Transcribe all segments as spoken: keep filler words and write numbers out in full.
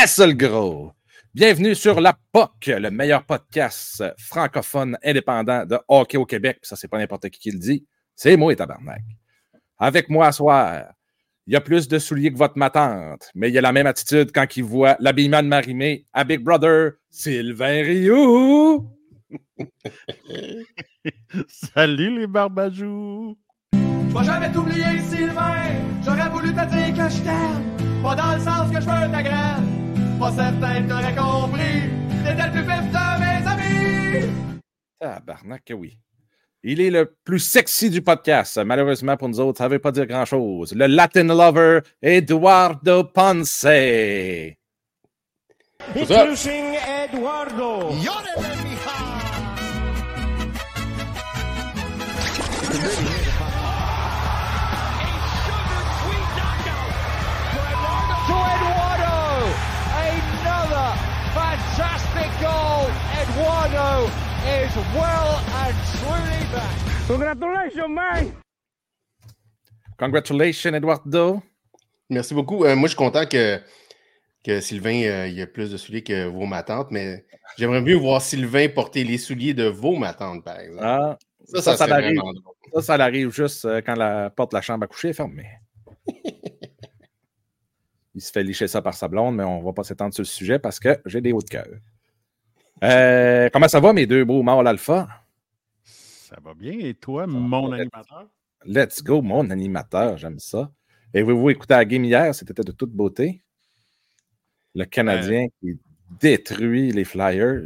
Yes, le gros! Bienvenue sur la P O C, le meilleur podcast francophone indépendant de hockey au Québec. Ça, c'est pas n'importe qui qui le dit. C'est moi et tabarnak. Avec moi ce soir, il y a plus de souliers que votre matante, mais il y a la même attitude quand il voit l'habillement de Marimé à Big Brother, Sylvain Rioux! Salut les barbajous! Je vais jamais t'oublier, Sylvain. J'aurais voulu te dire que je t'aime. Pas dans le sens que je veux ta graine. Pas certain que t'aurais compris. T'étais le plus vif de mes amis. Tabarnak, que oui. Il est le plus sexy du podcast. Malheureusement pour nous autres, ça ne veut pas dire grand-chose. Le Latin Lover, Eduardo Ponce. Introducing Eduardo. To Eduardo, another fantastic goal. Eduardo is well and truly back. Congratulations, man! Congratulations, Eduardo. Merci beaucoup. Euh, moi, je suis content que, que Sylvain euh, il y a plus de souliers que vos matantes, mais j'aimerais mieux voir Sylvain porter les souliers de vos matantes, par exemple. Ah, ça, ça, ça, ça, ça arrive. vraiment drôle. Ça, ça arrive juste euh, quand la porte de la chambre à coucher est fermée. Il se fait licher ça par sa blonde, mais on ne va pas s'étendre sur le sujet parce que j'ai des hauts de cœur. Euh, comment ça va, mes deux beaux mâles alpha? Ça va bien, et toi, mon animateur? Let's go, mon animateur, j'aime ça. Et vous-vous écoutez la game hier, c'était de toute beauté. Le Canadien euh... qui détruit les Flyers.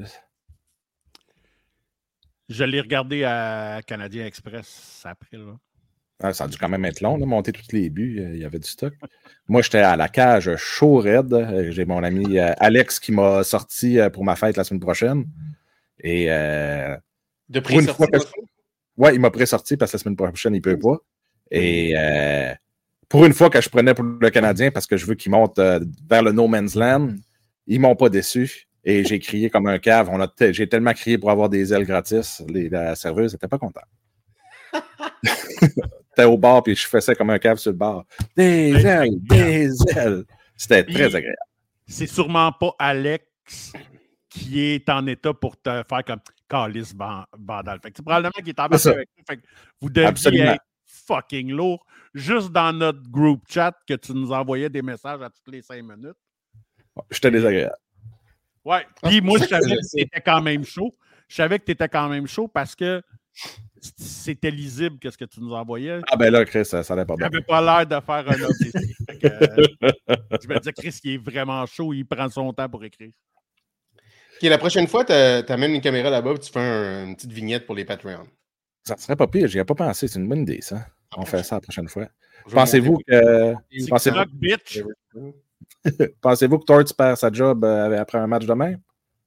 Je l'ai regardé à Canadien Express après, là. Ah, ça a dû quand même être long, là, monter tous les buts, il y avait du stock. Moi, j'étais à la cage chaud raide. J'ai mon ami euh, Alex qui m'a sorti pour ma fête la semaine prochaine. Et euh, de pré-sortie? Je... Oui, il m'a pré-sorti parce que la semaine prochaine, il ne peut pas. Et euh, pour une fois que je prenais pour le Canadien parce que je veux qu'il monte euh, vers le No Man's Land, ils ne m'ont pas déçu. Et j'ai crié comme un cave. On a t- j'ai tellement crié pour avoir des ailes gratis. Les, la serveuse n'était pas contente. J'étais au bar puis je faisais comme un cave sur le bar. Des ailes, des ailes. C'était très agréable. C'est sûrement pas Alex qui est en état pour te faire comme Calice Vandal. Fait que c'est probablement qu'il est embarqué avec toi. Fait que vous deviez Absolument. Être fucking lourd. Juste dans notre group chat que tu nous envoyais des messages à toutes les cinq minutes. J'étais désagréable. Ouais. Puis moi, je savais que tu étais quand même chaud. Je savais que tu étais quand même chaud parce que c'était lisible qu'est-ce que tu nous envoyais. Ah ben là, Chris, ça n'allait pas bien. Tu n'avais pas l'air de faire un autre essai. euh, je me disais, Chris, il est vraiment chaud, il prend son temps pour écrire. OK, la prochaine fois, tu amènes une caméra là-bas et tu fais un, une petite vignette pour les Patreons. Ça serait pas pire, j'y ai pas pensé. C'est une bonne idée, ça. On fait ça la prochaine fois. Pensez-vous que... Pensez-vous... bitch. Pensez-vous que Torts perd sa job euh, après un match de même?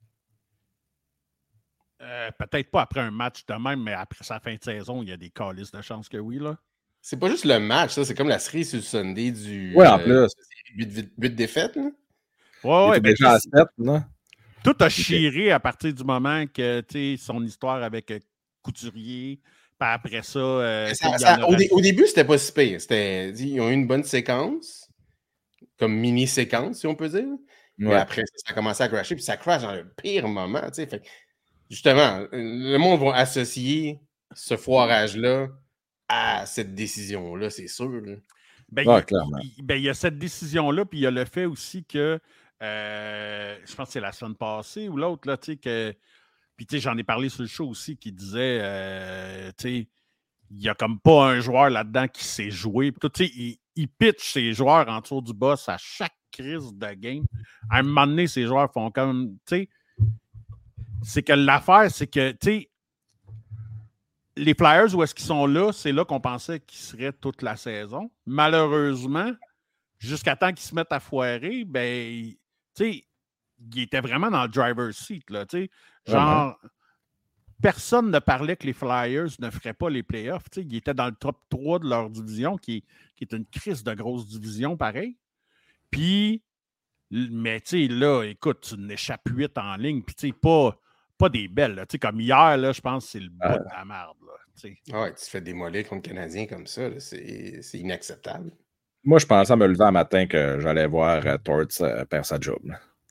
Euh, peut-être pas après un match de même, mais après sa fin de saison, il y a des calices de chance que oui, là. C'est pas juste le match, ça. C'est comme la série sur le Sunday du... Oui, en euh, plus. huit défaites, là. Ouais, ouais. Ben, déjà à sept, là. Tout a chiré à partir du moment que, tu sais, son histoire avec euh, Couturier, puis après ça... Euh, ça, ça au, dé- au début, c'était pas si pire. C'était, ils ont eu une bonne séquence, comme mini-séquence, si on peut dire. Ouais. Mais après, ça a commencé à crasher, puis ça crash dans le pire moment, tu sais. Fait justement, le monde va associer ce foirage-là à cette décision-là, c'est sûr. Là. Ben, ouais, il, il, ben, il y a cette décision-là, puis il y a le fait aussi que, euh, je pense que c'est la semaine passée ou l'autre, là, tu sais, que, puis tu sais, j'en ai parlé sur le show aussi, qui disait, euh, tu sais, il n'y a comme pas un joueur là-dedans qui sait jouer. Tu sais, il, il pitch ses joueurs en dessous du boss à chaque crise de game. À un moment donné, ces joueurs font comme, tu sais, c'est que l'affaire, c'est que, tu sais, les Flyers, où est-ce qu'ils sont là, c'est là qu'on pensait qu'ils seraient toute la saison. Malheureusement, jusqu'à temps qu'ils se mettent à foirer, ben, tu sais, ils étaient vraiment dans le driver's seat, là, tu sais. Genre, ouais, personne ne parlait que les Flyers ne feraient pas les playoffs, tu sais. Ils étaient dans le top trois de leur division, qui, qui est une crise de grosse division, pareil. Puis, mais tu sais, là, écoute, tu n'échappes huit en ligne, puis tu sais, pas... pas des belles. Là. Comme hier, là, je pense que c'est le bout euh, de la merde. Là, ah ouais, tu te fais démolir contre le Canadien comme ça. C'est, c'est inacceptable. Moi, je pensais à me lever un matin que j'allais voir euh, Torts euh, perdre sa job. Là.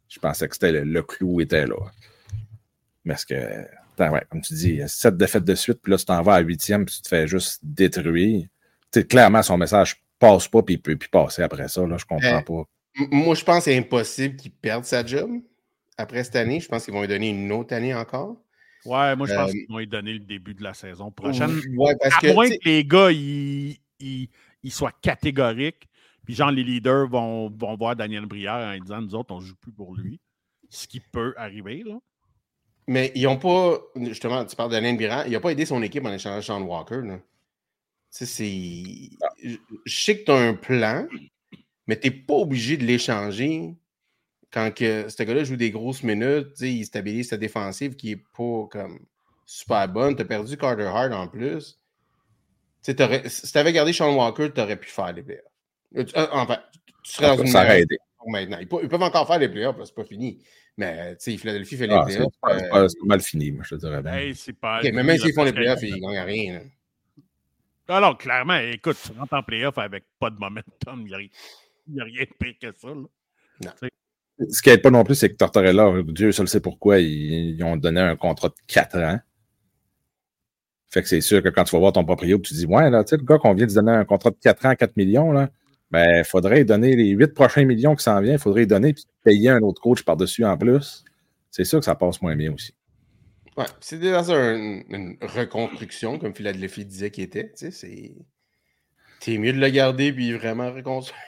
Je pensais que c'était le, le clou était là. Parce que, attends, ouais, comme tu dis, sept défaites de suite, puis là, tu t'en vas à huitième, puis tu te fais juste détruire. Tu sais, clairement, son message passe pas, puis il peut plus passer après ça. Là, je comprends euh, pas. M- moi, je pense que c'est impossible qu'il perde sa job après cette année. Je pense qu'ils vont lui donner une autre année encore. Ouais, moi, je pense euh, qu'ils vont lui donner le début de la saison prochaine. Ouais, parce à que, moins que les gars, ils, ils, ils soient catégoriques. Puis genre, les leaders vont, vont voir Daniel Brière en disant, nous autres, on ne joue plus pour lui. Ce qui peut arriver, là. Mais ils n'ont pas, justement, tu parles de Daniel Brière, il n'a pas aidé son équipe en échangeant Sean Walker. Là. Tu sais, c'est... Je, je sais que tu as un plan, mais tu n'es pas obligé de l'échanger quand que ce gars-là joue des grosses minutes, tu sais, il stabilise sa défensive qui n'est pas comme super bonne. Tu as perdu Carter Hart en plus. Tu sais, si tu avais gardé Sean Walker, tu aurais pu faire les playoffs. Enfin, tu serais dans une ça aurait aidé. Maintenant. Ils peuvent, ils peuvent encore faire les playoffs, c'est pas fini. Mais tu sais, Philadelphie fait les ah, playoffs. C'est, c'est, pas, c'est pas mal fini, moi, je te dirais bien. Hey, c'est pas okay, mais même s'ils font les playoffs, ils ne gagnent rien. Là. Alors, clairement, écoute, tu rentres en playoff avec pas de momentum, il n'y a, a rien de pire que ça. Là. Non. T'sais. Ce qui n'aide pas non plus, c'est que Tortorella, Dieu seul sait pourquoi, ils, ils ont donné un contrat de quatre ans. Fait que c'est sûr que quand tu vas voir ton proprio, tu te dis, ouais, là, tu sais, le gars qu'on vient de donner un contrat de quatre ans, quatre millions, là, ben, il faudrait donner les huit prochains millions qui s'en viennent, il faudrait donner puis payer un autre coach par-dessus en plus. C'est sûr que ça passe moins bien aussi. Ouais, c'est dans un, une reconstruction, comme Philadelphie disait qu'il était. Tu sais, c'est. T'es mieux de le garder puis vraiment reconstruire.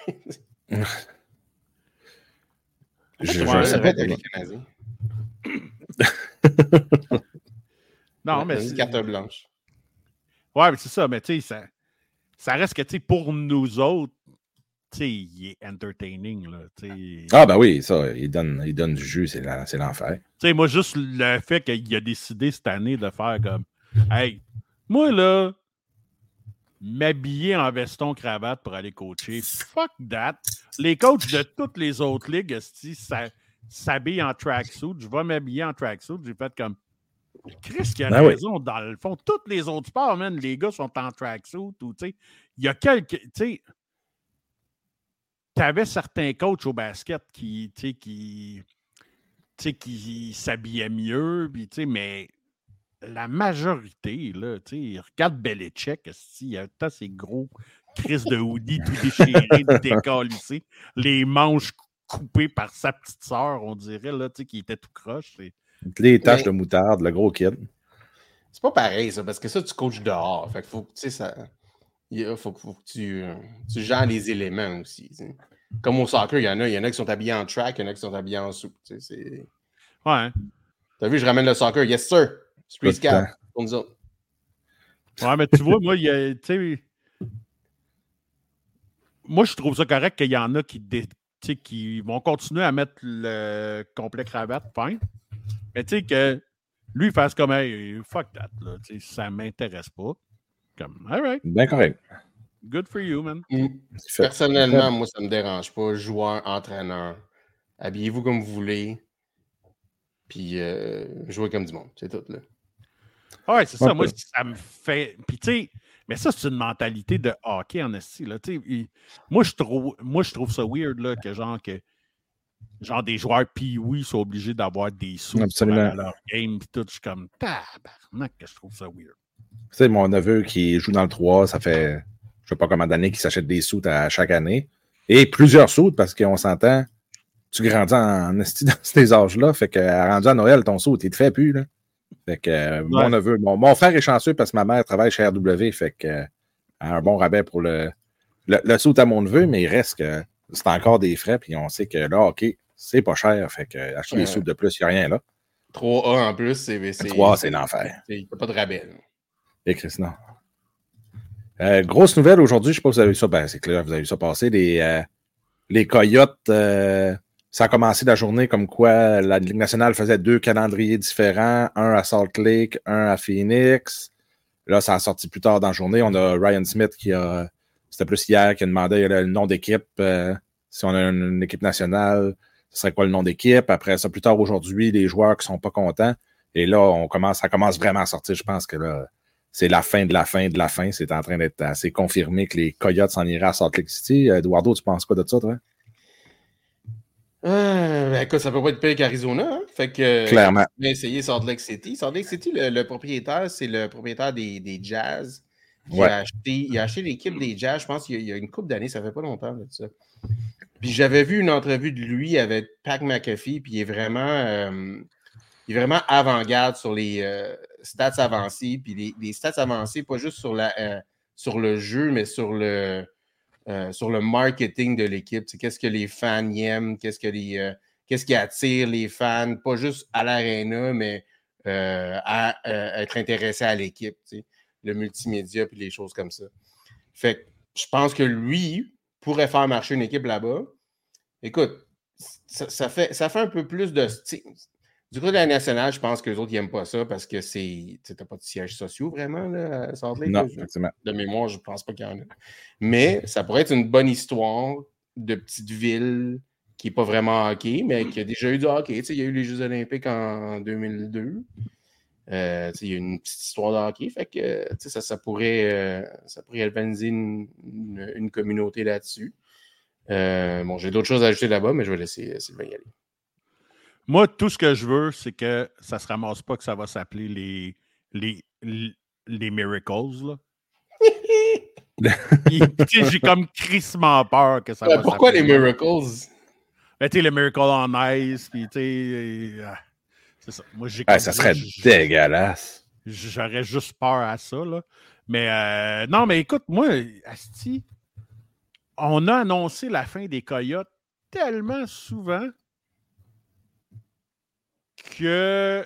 je je je sais pas avec les Canadiens. Non, mais. C'est une carte blanche. Ouais, mais c'est ça, mais tu sais, ça, ça reste que, tu sais, pour nous autres, tu sais, il est entertaining, là, tu sais. Ah, ben oui, ça, il donne, il donne du jus, c'est, la, c'est l'enfer. Tu sais, moi, juste le fait qu'il a décidé cette année de faire comme, hey, moi, là, m'habiller en veston cravate pour aller coacher, fuck that. Les coachs de toutes les autres ligues, ça, s'habillent en tracksuit, je vais m'habiller en tracksuit, j'ai fait comme, Chris qui a ben raison, oui. Dans le fond, tous les autres sports, man, les gars sont en tracksuit, ou tu sais, il y a quelques, tu sais, tu avais certains coachs au basket qui, tu sais, qui, tu sais, qui s'habillaient mieux, puis tu sais, mais la majorité, là, tu sais, regarde Belichick, il a tant ces gros Chris de hoodie tout déchirés, décalissés, les manches coupées par sa petite sœur, on dirait, là, tu sais, qui était tout croche, c'est les taches mais, de moutarde, le gros kid. C'est pas pareil, ça, parce que ça, tu coaches dehors. Fait que faut que, tu sais, ça. Il faut, faut que tu, tu gères les éléments aussi. T'sais. Comme au soccer, il y en a. Il y en a qui sont habillés en track, il y en a qui sont habillés en soupe. C'est... Ouais. T'as vu, je ramène le soccer. Yes, sir. Street Scout. Pour nous autres. Ouais, mais tu vois, moi, il y a. Tu sais. Moi, je trouve ça correct qu'il y en a qui, dé, qui vont continuer à mettre le complet cravate, fine. Mais tu sais que lui, il fasse comme hey, fuck that, là. Ça m'intéresse pas. Comme, all right. Bien correct. Good for you, man. Mm. Personnellement, moi, ça me dérange pas. Joueur, entraîneur. Habillez-vous comme vous voulez. Puis euh, jouez comme du monde. C'est tout, là. Ouais, c'est ça. Moi, ça me fait. Puis tu sais, mais ça, c'est une mentalité de hockey en esti, là. Tu sais, moi, je trouve, moi, je trouve ça weird, là, que genre que. Genre des joueurs Pee-Wee sont obligés d'avoir des sous pour leur game pis tout. Je suis comme tabarnak que je trouve ça weird. Tu sais, mon neveu qui joue dans le trois, ça fait je sais pas combien d'années qu'il s'achète des sous à chaque année. Et plusieurs sous parce qu'on s'entend, tu grandis en esti dans ces âges-là. Fait que rendu à Noël, ton sou, tu te fais plus. Là. Fait que euh, ouais. mon neveu, mon, mon frère est chanceux parce que ma mère travaille chez R W. Fait que euh, un bon rabais pour le, le, le sou à mon neveu, mais il reste que c'est encore des frais. Puis on sait que là, OK. C'est pas cher, fait que acheter des ouais. sous de plus, il n'y a rien là. trois A en plus, c'est. c'est trois A, c'est l'enfer. Il n'y a pas de rabais. Et Chris, non. Euh, grosse nouvelle aujourd'hui, je ne sais pas si vous avez vu ça. Ben, c'est clair, vous avez vu ça passer. Les, euh, les Coyotes, euh, ça a commencé la journée comme quoi la Ligue nationale faisait deux calendriers différents, un à Salt Lake, un à Phoenix. Là, ça a sorti plus tard dans la journée. On a Ryan Smith qui a. C'était plus hier qui a demandé le nom d'équipe. Euh, si on a une, une équipe nationale. Ce serait quoi le nom d'équipe? Après ça, plus tard aujourd'hui, les joueurs qui sont pas contents. Et là, on commence, ça commence vraiment à sortir. Je pense que là, c'est la fin de la fin de la fin. C'est en train d'être assez confirmé que les Coyotes s'en iraient à Salt Lake City. Eduardo, tu penses quoi de ça, toi? Euh, ben, écoute, ça peut pas être pire qu'Arizona. Hein? Fait que. Clairement. Il a essayé Salt Lake City. Salt Lake City, le, le propriétaire, c'est le propriétaire des, des Jazz. Qui Ouais. a acheté, il a acheté l'équipe des Jazz, je pense qu'il y a, il y a une couple d'années, ça fait pas longtemps de ça. Puis j'avais vu une entrevue de lui avec Pat McAfee, puis il est vraiment, euh, il est vraiment avant-garde sur les euh, stats avancées, puis les, les stats avancées, pas juste sur, la, euh, sur le jeu, mais sur le, euh, sur le marketing de l'équipe. C'est qu'est-ce que les fans y aiment, qu'est-ce, que les, euh, qu'est-ce qui attire les fans, pas juste à l'aréna, mais euh, à euh, être intéressé à l'équipe, tu sais, le multimédia, puis les choses comme ça. Fait que je pense que lui pourrait faire marcher une équipe là-bas. Écoute, ça, ça, fait, ça fait un peu plus de... Du côté de la nationale, je pense que les autres, ils n'aiment pas ça parce que c'est... Tu n'as pas de sièges sociaux, vraiment, là, à Salt Lake. Non, là, effectivement. De mémoire, je ne pense pas qu'il y en a. Mais ça pourrait être une bonne histoire de petite ville qui n'est pas vraiment hockey, mais qui a déjà eu du hockey. Tu sais, il y a eu les Jeux olympiques en deux mille deux. Euh, il y a une petite histoire de hockey. Fait que ça, ça, pourrait, euh, ça pourrait galvaniser une, une, une communauté là-dessus. Euh, bon, j'ai d'autres choses à ajouter là-bas, mais je vais laisser Sylvain y aller. Moi, tout ce que je veux, c'est que ça ne se ramasse pas que ça va s'appeler les, les, les, les Miracles. Là. Puis, j'ai comme crissement peur que ça ouais, va pourquoi s'appeler. les Miracles? Ben, tu sais, les Miracles on Ice, puis tu sais, euh, c'est ça. Moi, j'ai ouais, ça serait je, dégueulasse. J'aurais juste peur à ça, là. Mais euh, non, mais écoute, moi, asti, on a annoncé la fin des Coyotes tellement souvent que,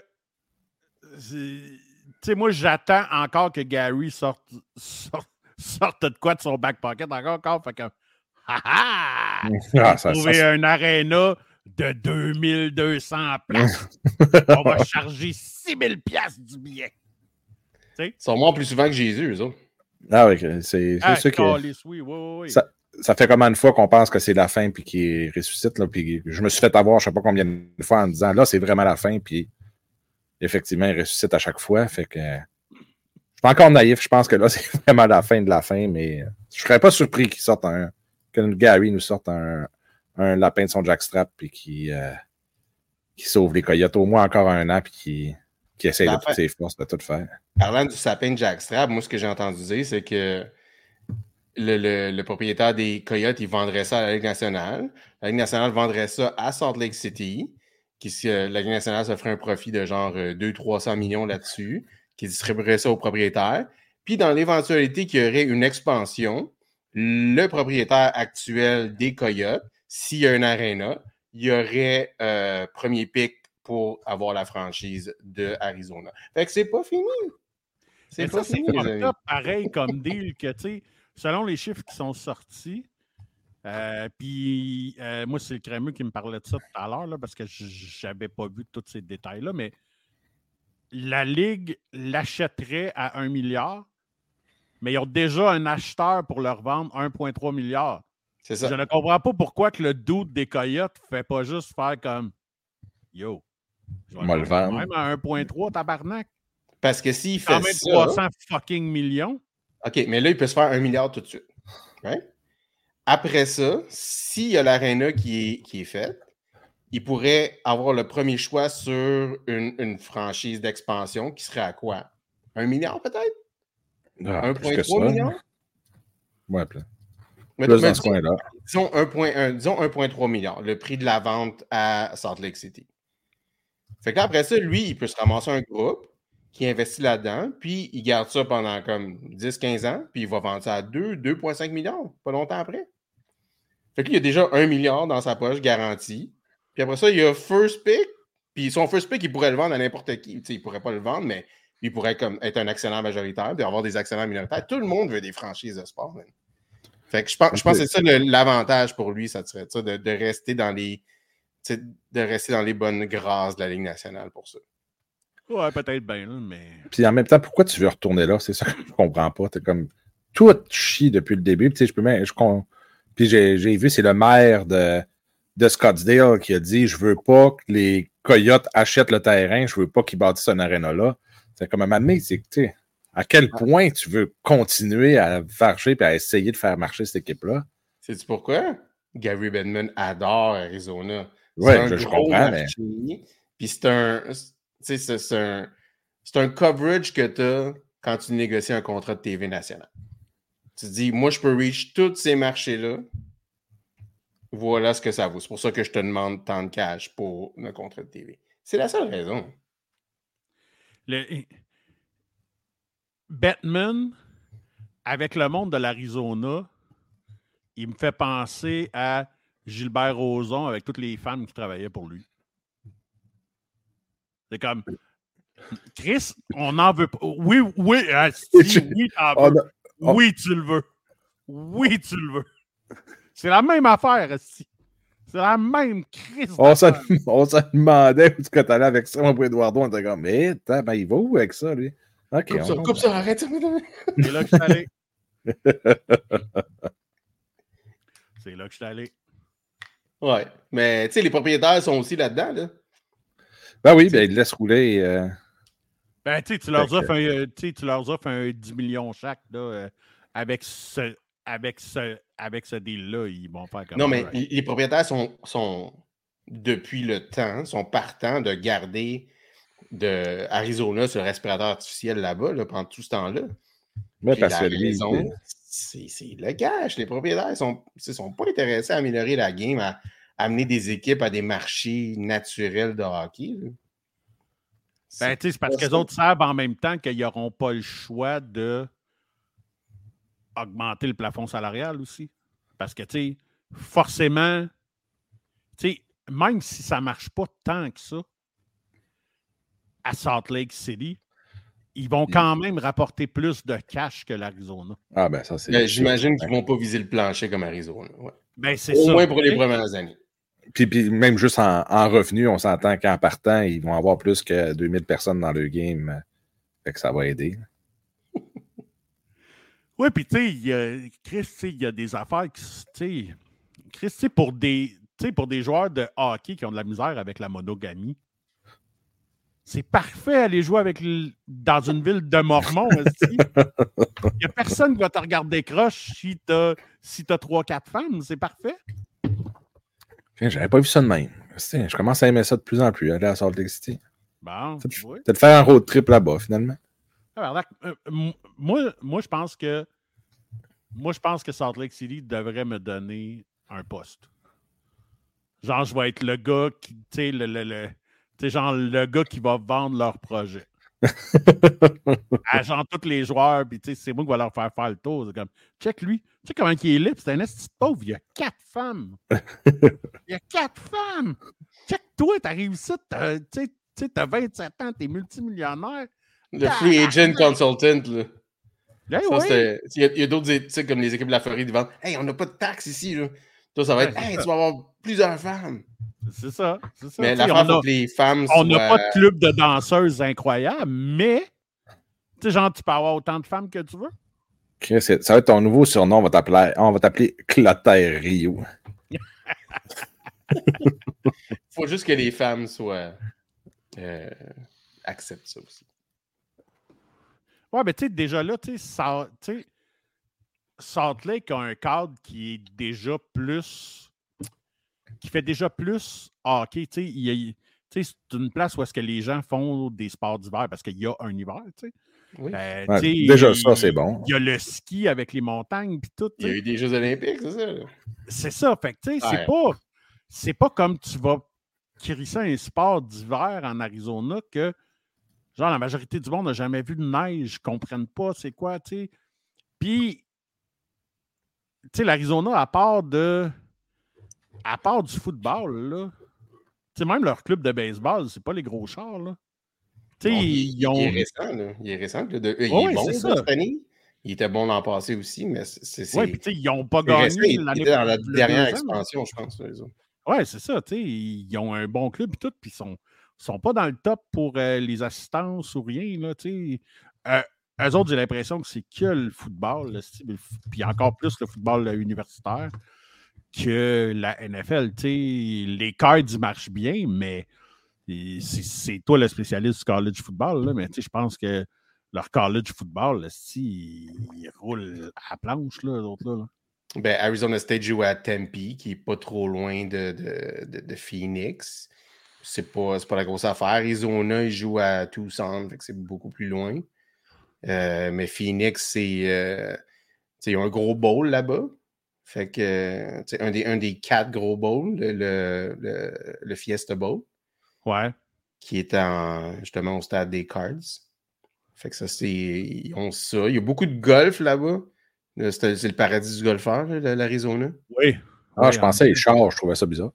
tu sais, moi, j'attends encore que Gary sorte, sorte, sorte de quoi de son back pocket encore, encore, fait que, ha ha! Ah, ça, trouver ça, un aréna de deux mille deux cents places. On va charger six mille piastres du billet. Ils sont morts plus souvent que Jésus, eux autres. Ah oui, c'est ah, sûr que... oui, oui, oui. Ça, ça fait combien de fois qu'on pense que c'est la fin puis qu'il ressuscite, là, puis je me suis fait avoir je ne sais pas combien de fois en disant là, c'est vraiment la fin, puis effectivement, il ressuscite à chaque fois, fait que je suis pas encore naïf, je pense que là, c'est vraiment la fin de la fin, mais je serais pas surpris qu'il sorte un... que Gary nous sorte un, un lapin de son jackstrap puis qu'il euh, qui sauve les Coyotes au moins encore un an puis qu'il qui essaye de toutes ses forces de tout faire. Parlant du sapin de jackstrap, moi, ce que j'ai entendu dire, c'est que le, le, le propriétaire des Coyotes, il vendrait ça à la Ligue nationale. La Ligue nationale vendrait ça à Salt Lake City. Qui, euh, la Ligue nationale se ferait un profit de genre euh, deux cents à trois cents millions là-dessus, qui distribuerait ça aux propriétaires. Puis, dans l'éventualité qu'il y aurait une expansion, le propriétaire actuel des Coyotes, s'il y a un aréna, il y aurait euh, premier pick pour avoir la franchise de Arizona. Fait que c'est pas fini. C'est pas ça, fini, c'est pas pareil comme deal que, tu sais, selon les chiffres qui sont sortis, euh, puis euh, moi, c'est le crémeux qui me parlait de ça tout à l'heure, là, parce que j'avais pas vu tous ces détails-là, mais la Ligue l'achèterait à un milliard, mais ils ont déjà un acheteur pour leur vendre un virgule trois milliard. C'est ça. Je ne comprends pas pourquoi que le doute des Coyotes ne fait pas juste faire comme yo, je vais le vendre même à un virgule trois, tabarnak. Parce que s'il fait quand même ça... trois cents fucking millions. OK, mais là, il peut se faire un milliard tout de suite. Right? Après ça, s'il y a l'aréna qui est, qui est faite, il pourrait avoir le premier choix sur une, une franchise d'expansion qui serait à quoi? Un milliard peut-être? Ah, un virgule trois milliard? Ouais, plein. Mais, plus mais, dans ce coin-là. Disons un virgule trois milliard, le prix de la vente à Salt Lake City. Fait qu'après ça, lui, il peut se ramasser un groupe qui investit là-dedans, puis il garde ça pendant comme dix à quinze ans, puis il va vendre ça à deux, deux virgule cinq milliards, pas longtemps après. Fait qu'il y a déjà un milliard dans sa poche garanti. Puis après ça, il y a first pick, puis son first pick, il pourrait le vendre à n'importe qui. T'sais, il pourrait pas le vendre, mais il pourrait comme être un actionnaire majoritaire, puis avoir des actionnaires minoritaires. Tout le monde veut des franchises de sport, man. Fait que je pense, je pense que c'est ça le, l'avantage pour lui, ça serait ça, de, de rester dans les de rester dans les bonnes grâces de la Ligue nationale pour ça. Ouais, peut-être bien, mais... Puis en même temps, pourquoi tu veux retourner là? C'est ça que je comprends pas. T'es comme tout chie depuis le début. Puis, je peux même, je, puis j'ai, j'ai vu, c'est le maire de, de Scottsdale qui a dit « Je veux pas que les Coyotes achètent le terrain, je veux pas qu'ils bâtissent un aréna là. » C'est comme à un moment donné, c'est que tu sais, à quel point tu veux continuer à varger et à essayer de faire marcher cette équipe-là? Sais-tu pourquoi? Gary Bettman adore Arizona. Ouais, un je, je gros comprends, marché. mais... Puis c'est un, c'est, c'est, un, c'est un coverage que tu as quand tu négocies un contrat de T V national. Tu te dis, moi, je peux reach tous ces marchés-là. Voilà ce que ça vaut. C'est pour ça que je te demande tant de cash pour le contrat de T V. C'est la seule raison. Le... Batman, avec le monde de l'Arizona, il me fait penser à Gilbert Rozon avec toutes les femmes qui travaillaient pour lui. C'est comme... Chris, on n'en veut pas. Oui, oui, ah, si, oui, t'en veux. Oui, tu le veux. Oui, tu le veux. C'est la même affaire, si. C'est la même crise. On se, on se demandait où tu allais avec ça, mon pour Eduardo. On était comme, mais attends, ben, il va où avec ça, lui? Ok, coupe on ça, coupe ça, arrête ça. C'est là que je suis allé. C'est là que je suis allé. Ouais, mais tu sais, les propriétaires sont aussi là-dedans, là. Ben oui, ben, ils laissent rouler. Euh... Ben, tu sais, tu leur offres un, tu leur offres un dix millions chaque, là, euh, avec ce, avec ce, avec ce deal-là, ils vont faire comme ça. Non, mais right. Les propriétaires sont, sont, depuis le temps, sont partants de garder de Arizona sur le respirateur artificiel là-bas, là, pendant tout ce temps-là. Mais parce que lui, raison, c'est, c'est le cash. Les propriétaires ne sont, sont pas intéressés à améliorer la game, à, à amener des équipes à des marchés naturels de hockey. Là. C'est, ben, c'est parce que les autres savent en même temps qu'ils n'auront pas le choix de augmenter le plafond salarial aussi. Parce que, tu sais, forcément, tu sais, même si ça ne marche pas tant que ça, à Salt Lake City, ils vont quand même rapporter plus de cash que l'Arizona. Ah, ben ça, c'est... Ben, j'imagine qu'ils ne vont pas viser le plancher comme Arizona. Ouais. Ben, c'est Au ça. moins pour les premières années. Puis, puis même juste en, en revenus, on s'entend qu'en partant, ils vont avoir plus que deux mille personnes dans le game. Fait que ça va aider. Oui, puis tu sais, Chris, il y a des affaires qui, tu sais, Chris, tu sais, pour des, pour des joueurs de hockey qui ont de la misère avec la monogamie, c'est parfait aller jouer avec le, dans une ville de Mormons. Il n'y a personne qui va te regarder croche si tu as si trois quatre femmes. C'est parfait. J'avais pas vu ça de même. Je commence à aimer ça de plus en plus, aller à Salt Lake City. Bon, Peut-être oui. peut faire un road trip là-bas, finalement. Alors, euh, moi, moi, je pense que moi, je pense que Salt Lake City devrait me donner un poste. Genre, je vais être le gars qui, tu sais, le, le, le tu sais, genre le gars qui va vendre leur projet. À genre tous les joueurs, puis tu sais, c'est moi qui va leur faire faire le tour. C'est comme, check lui. Tu sais comment il est libre? C'est un esti de pauvre. Il y a quatre femmes. Il y a quatre femmes. Check toi, t'arrives ici, t'as, tu sais, t'as vingt-sept ans, t'es multimillionnaire. Le free agent consultant, là. Hey, ça, ouais. Il y a, y a d'autres, tu sais, comme les équipes de la Floride, ils vendent, hey, on n'a pas de taxes ici, là. Toi, ça va être, ouais, hey, ça. Tu vas avoir plusieurs femmes. C'est ça, c'est ça. Mais l'affaire, faut que les femmes On n'a soient... pas de club de danseuses incroyable, mais, tu sais, genre, tu peux avoir autant de femmes que tu veux. Okay, ça va être ton nouveau surnom, on va t'appeler, on va t'appeler Clotaire Rio. Faut juste que les femmes soient... Euh, acceptent ça aussi. Ouais, mais tu sais, déjà là, tu sais, Salt Lake a un cadre qui est déjà plus... qui fait déjà plus hockey, tu sais, c'est une place où est-ce que les gens font des sports d'hiver parce qu'il y a un hiver, tu sais. Oui. Euh, ouais, déjà ça, c'est bon. Il y a le ski avec les montagnes puis tout. Il y a eu des Jeux olympiques, c'est ça? Là. C'est ça, fait que tu sais, ouais. c'est pas c'est pas comme tu vas crisser un sport d'hiver en Arizona que genre la majorité du monde n'a jamais vu de neige, ne comprennent pas c'est quoi, tu sais. Puis, tu sais, l'Arizona, à part de à part du football, là, tu sais, même leur club de baseball, c'est pas les gros chars, là. Bon, ils, ils ont... Il est récent, là. Il est récent. Là, de... euh, il oh, est bon c'est ça. Cette année. Il était bon l'an passé aussi, mais c'est... Oui, puis tu sais, ils n'ont pas gagné l'année passée. Dans la dernière expansion, je pense. Oui, c'est ça, tu sais, ils ont un bon club et tout, puis ils sont, sont pas dans le top pour euh, les assistances ou rien, là, tu sais. Euh, eux autres, j'ai l'impression que c'est que le football, là, puis encore plus le football universitaire que la N F L, tu sais. Les Cards, ils marchent bien, mais c'est, c'est toi le spécialiste du college football, là, mais tu sais, je pense que leur college football, là, si, ils roulent à planche, là, eux autres, là. là. Ben, Arizona State joue à Tempe, qui n'est pas trop loin de, de, de, de Phoenix. C'est pas, c'est pas la grosse affaire. Arizona, il joue à Tucson, fait que c'est beaucoup plus loin. Euh, mais Phoenix, c'est... Euh, ils ont un gros bowl là-bas. Fait que, c'est un des, un des quatre gros bowls, le, le, le Fiesta Bowl. Ouais. Qui est en, justement au stade des Cards. Fait que ça, c'est... Ils ont ça. Il y a beaucoup de golf là-bas. C'est, c'est le paradis du golfeur, là, l'Arizona. Oui. Ah, oui, je pensais les chars, je trouvais ça bizarre.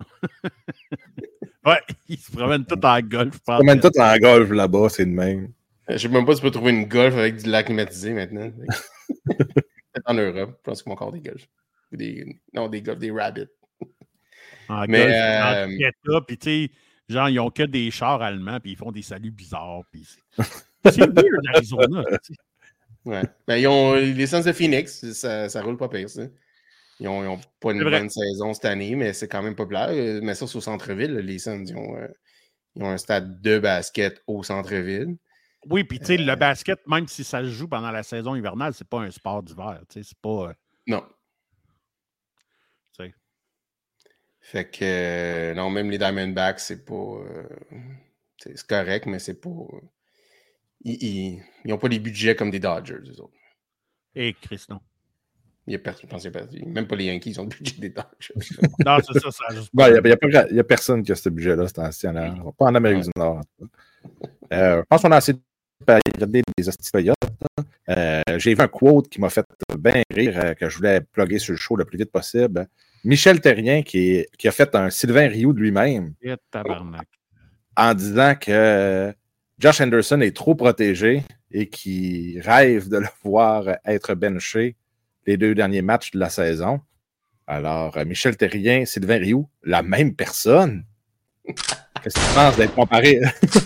Ouais, ils se promènent tout en golf. Ils se promènent tout en golf là-bas, c'est de même. Je sais même pas si tu peux trouver une golf avec du lac climatisé maintenant. Peut-être en Europe, je pense qu'ils ont encore des golfs. Des... Non, des golfs, des rabbits. En Mais, golf, euh... en puis tu sais, genre, ils ont que des chars allemands, puis ils font des saluts bizarres. Puis c'est... c'est weird, l'Arizona. Ouais. Ben, ils ont les Suns de Phoenix, ça, ça roule pas pire, ça. Ils n'ont pas une bonne saison cette année, mais c'est quand même populaire. Mais ça, c'est au centre-ville. Les Suns, ils ont, euh, ils ont un stade de basket au centre-ville. Oui, puis tu sais, euh... le basket, même si ça se joue pendant la saison hivernale, c'est pas un sport d'hiver. C'est pas. Euh... Non. T'sais. Fait que, euh, non, même les Diamondbacks, c'est pas. Euh, c'est correct, mais c'est pas. Euh, ils n'ont pas les budgets comme des Dodgers, eux autres. Et Chris, non. Il y a personne, je pense, même pas les Yankees, ils ont le budget des Dodgers. Non, c'est ça, ça Il ouais, n'y a, a, a personne qui a ce budget-là, c'est ancien, pas en Amérique ouais. du Nord. Euh, je pense qu'on a assez de regarder des hostilités. Euh, j'ai vu un quote qui m'a fait bien rire, euh, que je voulais plugger sur le show le plus vite possible. Michel Therrien, qui, est, qui a fait un Sylvain Rioux de lui-même, en disant que Josh Anderson est trop protégé et qu'il rêve de le voir être benché les deux derniers matchs de la saison. Alors, Michel Therrien, Sylvain Rioux, la même personne. Qu'est-ce que tu penses d'être comparé?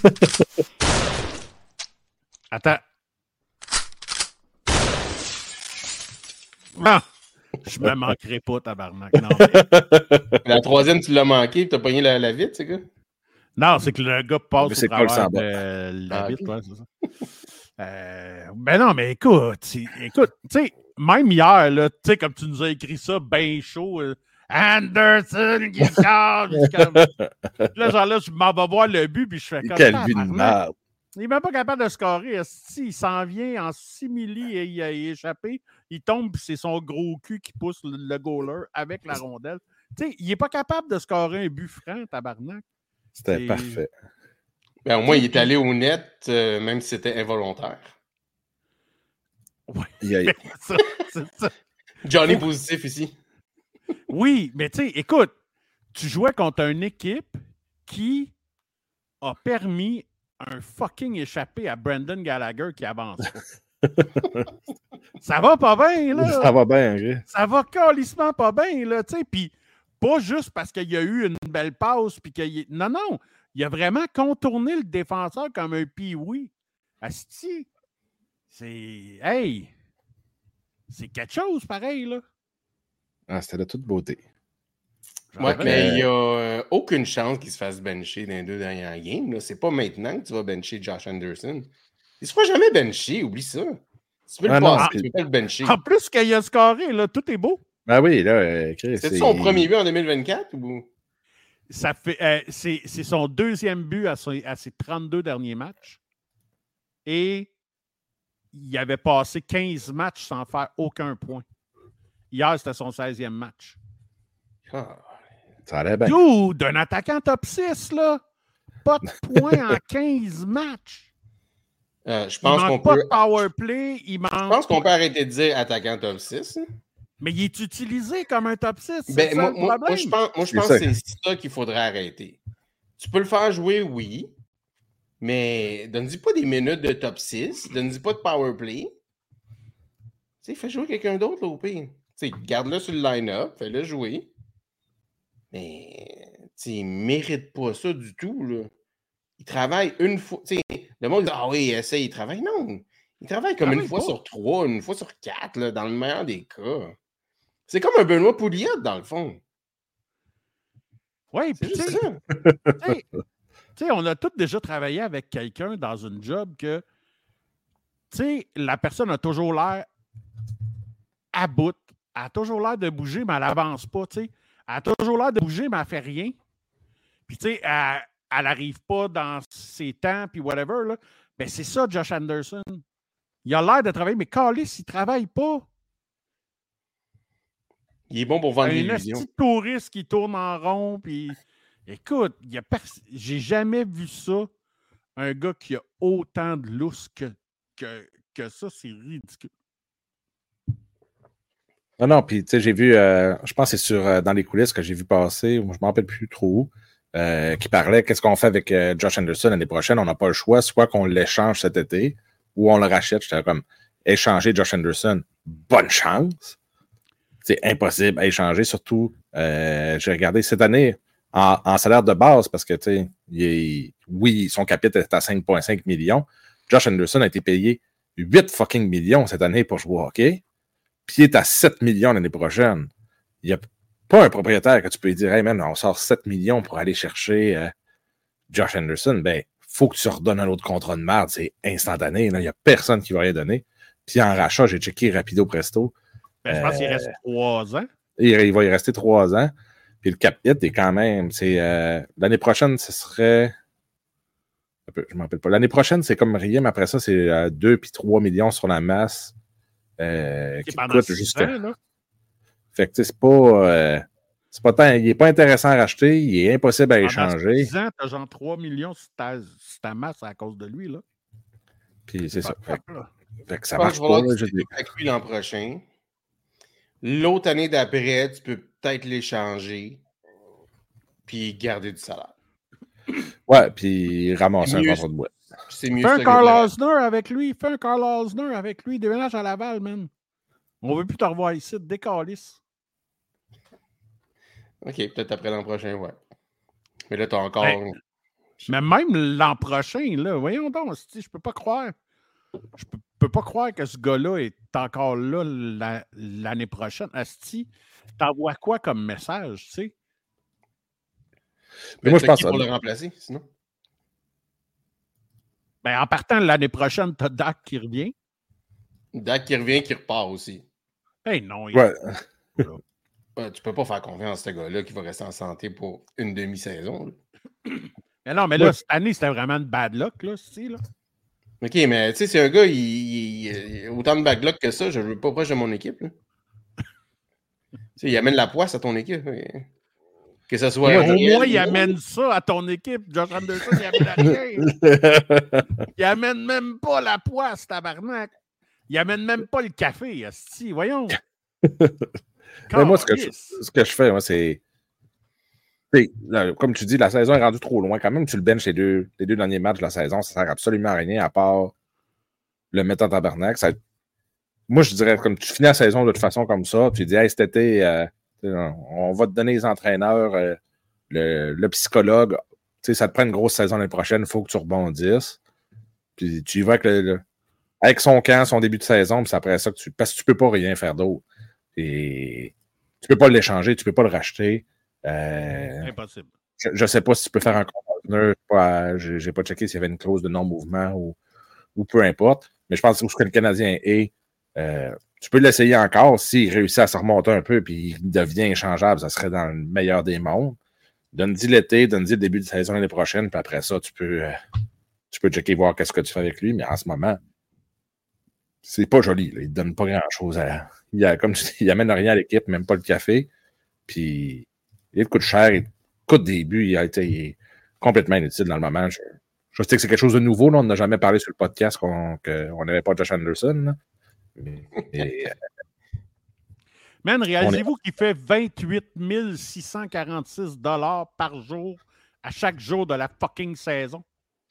Attends. Ah! Je me manquerai pas, tabarnak. Non, mais... La troisième, tu l'as manqué et tu as pogné la, la vitre, c'est quoi? Non, c'est que le gars passe mais c'est au travers de euh, la ah, vitre. okay. Ouais, c'est ça. euh, ben non, mais écoute, écoute, tu sais, même hier, là, tu sais, comme tu nous as écrit ça, bien chaud, euh, Anderson qui sort, là, genre là, je m'en vais voir le but, puis je fais comme quelle vie de merde. Il n'est même pas capable de scorer. Si, il s'en vient en simili et il a échappé. Il tombe, puis c'est son gros cul qui pousse le, le goaler avec la rondelle. Tu sais, il n'est pas capable de scorer un but franc, tabarnak. C'était parfait. Ben, au moins, il est allé au net, euh, même si c'était involontaire. Oui, yeah, yeah. ça, c'est ça. Johnny positif ici. Oui, mais tu sais, écoute, tu jouais contre une équipe qui a permis un fucking échappé à Brendan Gallagher qui avance pas. Ça va pas bien, là. Ça va bien, okay. Ça va calissement pas bien, là, tu sais. Puis pas juste parce qu'il y a eu une belle passe, puis qu'il y... Non, non. Il a vraiment contourné le défenseur comme un pee-wee. Asti. C'est... Hey! C'est quelque chose, pareil, là. Ah, c'était de toute beauté. Ouais, mais il n'y a euh, aucune chance qu'il se fasse bencher dans les deux dernières games. Là. C'est pas maintenant que tu vas bencher Josh Anderson. Il ne se fera jamais bencher, oublie ça. Tu peux ah le non, passer, c'est... tu peux pas le bencher. En plus qu'il a scoré, là, tout est beau. Ben oui, là, Chris, c'est son premier but en deux mille vingt-quatre ou... Ça fait, euh, c'est, c'est son deuxième but à, son, à ses trente-deux derniers matchs. Et il avait passé quinze matchs sans faire aucun point. Hier, c'était son seizième match. Ah. Ça allait bien. Dude, d'un attaquant top six, là. Pas de points en quinze matchs. Euh, je pense il qu'on manque pas peut... de power play. Il manque... Je pense qu'on peut arrêter de dire attaquant top six. Hein? Mais il est utilisé comme un top six. C'est ben, ça moi, le moi, problème. moi, je pense, moi, je pense que c'est ça qu'il faudrait arrêter. Tu peux le faire jouer, oui, mais donne-lui pas des minutes de top six, donne-lui pas de power play. Tu sais, fais jouer quelqu'un d'autre, là, au pire. Tu sais, garde-le sur le line-up, fais-le jouer. Mais, tu sais, il ne mérite pas ça du tout, là. Il travaille une fois. Tu sais, le monde dit, ah oui, il essaie, il travaille. Non, il travaille comme ah une oui, fois pas. sur trois, une fois sur quatre, là, dans le meilleur des cas. C'est comme un Benoît Pouliot, dans le fond. Oui, puis tu sais, on a tous déjà travaillé avec quelqu'un dans une job que, tu sais, la personne a toujours l'air à bout, elle a toujours l'air de bouger, mais elle n'avance pas, tu sais. Elle a toujours l'air de bouger, mais elle ne fait rien. Puis, tu sais, elle n'arrive pas dans ses temps, puis whatever, là. Ben, c'est ça, Josh Anderson. Il a l'air de travailler, mais Callis, il ne travaille pas. Il est bon pour vendre l'illusion. Un petit touriste qui tourne en rond, puis... Écoute, y a pers... j'ai jamais vu ça. Un gars qui a autant de lousse que, que, que ça, c'est ridicule. Non, non, puis tu sais, j'ai vu, euh, je pense que c'est sur euh, dans les coulisses que j'ai vu passer, je ne me rappelle plus trop où, euh, qui parlait qu'est-ce qu'on fait avec euh, Josh Anderson l'année prochaine. On n'a pas le choix, soit qu'on l'échange cet été ou on le rachète. J'étais comme, échanger Josh Anderson, bonne chance. C'est impossible à échanger, surtout, euh, j'ai regardé cette année en, en salaire de base parce que, tu sais, il, oui, son capital est à cinq virgule cinq millions. Josh Anderson a été payé huit fucking millions cette année pour jouer au hockey. Puis il est à sept millions l'année prochaine. Il n'y a pas un propriétaire que tu peux lui dire, hey man, on sort sept millions pour aller chercher euh, Josh Anderson. Ben, faut que tu redonnes un autre contrat de merde. C'est instantané. Il n'y a personne qui va rien donner. Puis en rachat, j'ai checké rapido presto. Ben, je pense euh, qu'il reste trois ans. Il, il va y rester trois ans. Puis le cap hit est quand même. C'est, euh, l'année prochaine, ce serait. Je ne m'en rappelle pas. L'année prochaine, c'est comme rien, mais après ça, c'est euh, deux puis trois millions sur la masse. Euh, qui coûte jusqu'à... Ans, fait que c'est pas euh, c'est pas tant, il n'est pas intéressant à racheter, il est impossible à pendant échanger. dix ans, tu as genre trois millions sur ta, sur ta masse à cause de lui, là. Puis c'est, c'est ça. Fait, fait que ça je marche pas. Là, que tu peux avec lui l'an prochain. L'autre année d'après, tu peux peut-être l'échanger puis garder du salaire. Ouais, puis ramasser un contrat de boîte. C'est mieux. Fais un Carl Osner avec lui. Fais un Carl Osner avec lui. Déménage à Laval, man. On veut plus te revoir ici. Décalisse. OK, peut-être après l'an prochain, ouais. Mais là, t'as encore... Ben, mais même l'an prochain, là, voyons donc, je peux pas croire. Je peux, peux pas croire que ce gars-là est encore là la, l'année prochaine. Asti, t'envoies quoi comme message, tu sais? Mais moi, je pense pour le remplacer, sinon. Ben, en partant l'année prochaine, t'as Dak qui revient. Dak qui revient, qui repart aussi. Hey, non. Il... Ouais. Ouais, tu peux pas faire confiance à ce gars-là qui va rester en santé pour une demi-saison. Là. Mais non, mais là, ouais. Cette année, c'était vraiment de bad luck, là, c'est là. OK, mais tu sais, c'est un gars, il, il, il a autant de bad luck que ça, je ne veux pas proche de mon équipe. Tu sais, il amène la poisse à ton équipe. Que ça soit. Au moins, il amène ça à ton équipe. Josh Anderson, il amène rien. Il amène même pas la poisse, tabarnak. Il amène même pas le café, asti. Voyons. Mais moi, ce que, je, ce que je fais, moi, c'est. Là, comme tu dis, la saison est rendue trop loin. Quand même, tu le benches les deux, les deux derniers matchs de la saison, ça sert absolument à rien à part le mettre en tabarnak. Ça... Moi, je dirais, comme tu finis la saison de toute façon comme ça, tu dis, hey, cet été, euh, on va te donner les entraîneurs, euh, le, le psychologue. Tu sais, ça te prend une grosse saison l'année prochaine, il faut que tu rebondisses. Puis tu y vas avec, le, le, avec son camp, son début de saison, puis c'est après ça que tu. Parce que tu peux pas rien faire d'autre. Et tu peux pas l'échanger, tu peux pas le racheter. Euh, Impossible. Je ne sais pas si tu peux faire un contrat. Je n'ai pas checké s'il y avait une clause de non-mouvement ou, ou peu importe. Mais je pense que ce que le Canadien est, euh, tu peux l'essayer encore. S'il réussit à se remonter un peu et il devient échangeable, ça serait dans le meilleur des mondes. Donne-y l'été, donne-y le début de saison l'année prochaine, puis après ça, tu peux, euh, tu peux checker voir qu'est-ce que tu fais avec lui. Mais en ce moment, c'est pas joli. Là. Il ne donne pas grand-chose. À... Il a, comme tu dis, il n'amène rien à l'équipe, même pas le café. Puis il coûte cher, il coûte des buts, il a été il est complètement inutile dans le moment. Je, je sais que c'est quelque chose de nouveau, là. On n'a jamais parlé sur le podcast qu'on n'avait pas Josh Anderson. Là. Mais, et, euh, Man, réalisez-vous est... qu'il fait vingt-huit mille six cent quarante-six dollars par jour à chaque jour de la fucking saison?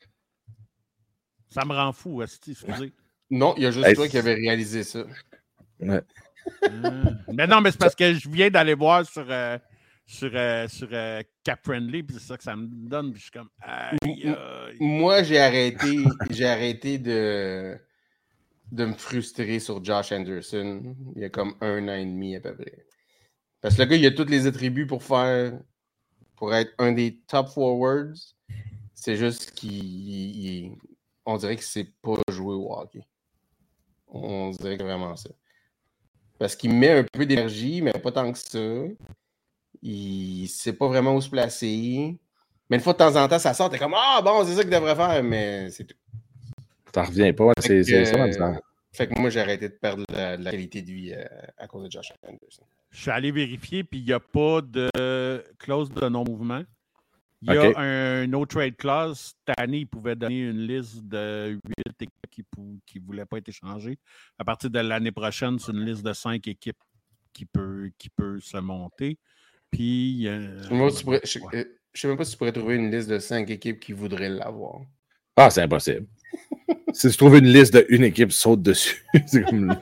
Ça me rend fou, esti, excusez. Non, il y a juste hey, toi qui avait réalisé ça. Ouais. euh, mais non, mais c'est parce que je viens d'aller voir sur... Euh, sur, euh, sur euh, Cap Friendly, puis c'est ça que ça me donne, puis je suis comme... Aïe, aïe. Moi, j'ai arrêté, j'ai arrêté de, de me frustrer sur Josh Anderson il y a comme un an et demi à peu près. Parce que le gars, il a tous les attributs pour faire... pour être un des top forwards. C'est juste qu'il... on dirait qu'il ne sait pas jouer au hockey. On dirait que vraiment ça. Parce qu'il met un peu d'énergie, mais pas tant que ça. Il ne sait pas vraiment où se placer. Mais une fois de temps en temps, ça sort, t'es comme ah bon, c'est ça qu'il devrait faire, mais c'est tout. T'en reviens pas, c'est, c'est ça, euh, Fait que moi, j'ai arrêté de perdre la, de la qualité de vie euh, à cause de Josh Anderson. Je suis allé vérifier, puis il n'y a pas de clause de non-mouvement. Il y a okay. un no trade clause. Cette année, il pouvait donner une liste de huit équipes qui ne voulaient pas être échangées. À partir de l'année prochaine, c'est une liste de cinq équipes qui peut, qui peut se monter. Puis. Euh, Moi, tu pourrais, je ne sais même pas si tu pourrais trouver une liste de cinq équipes qui voudraient l'avoir. Ah, c'est impossible. Si tu trouves une liste de une équipe, saute dessus. C'est comme...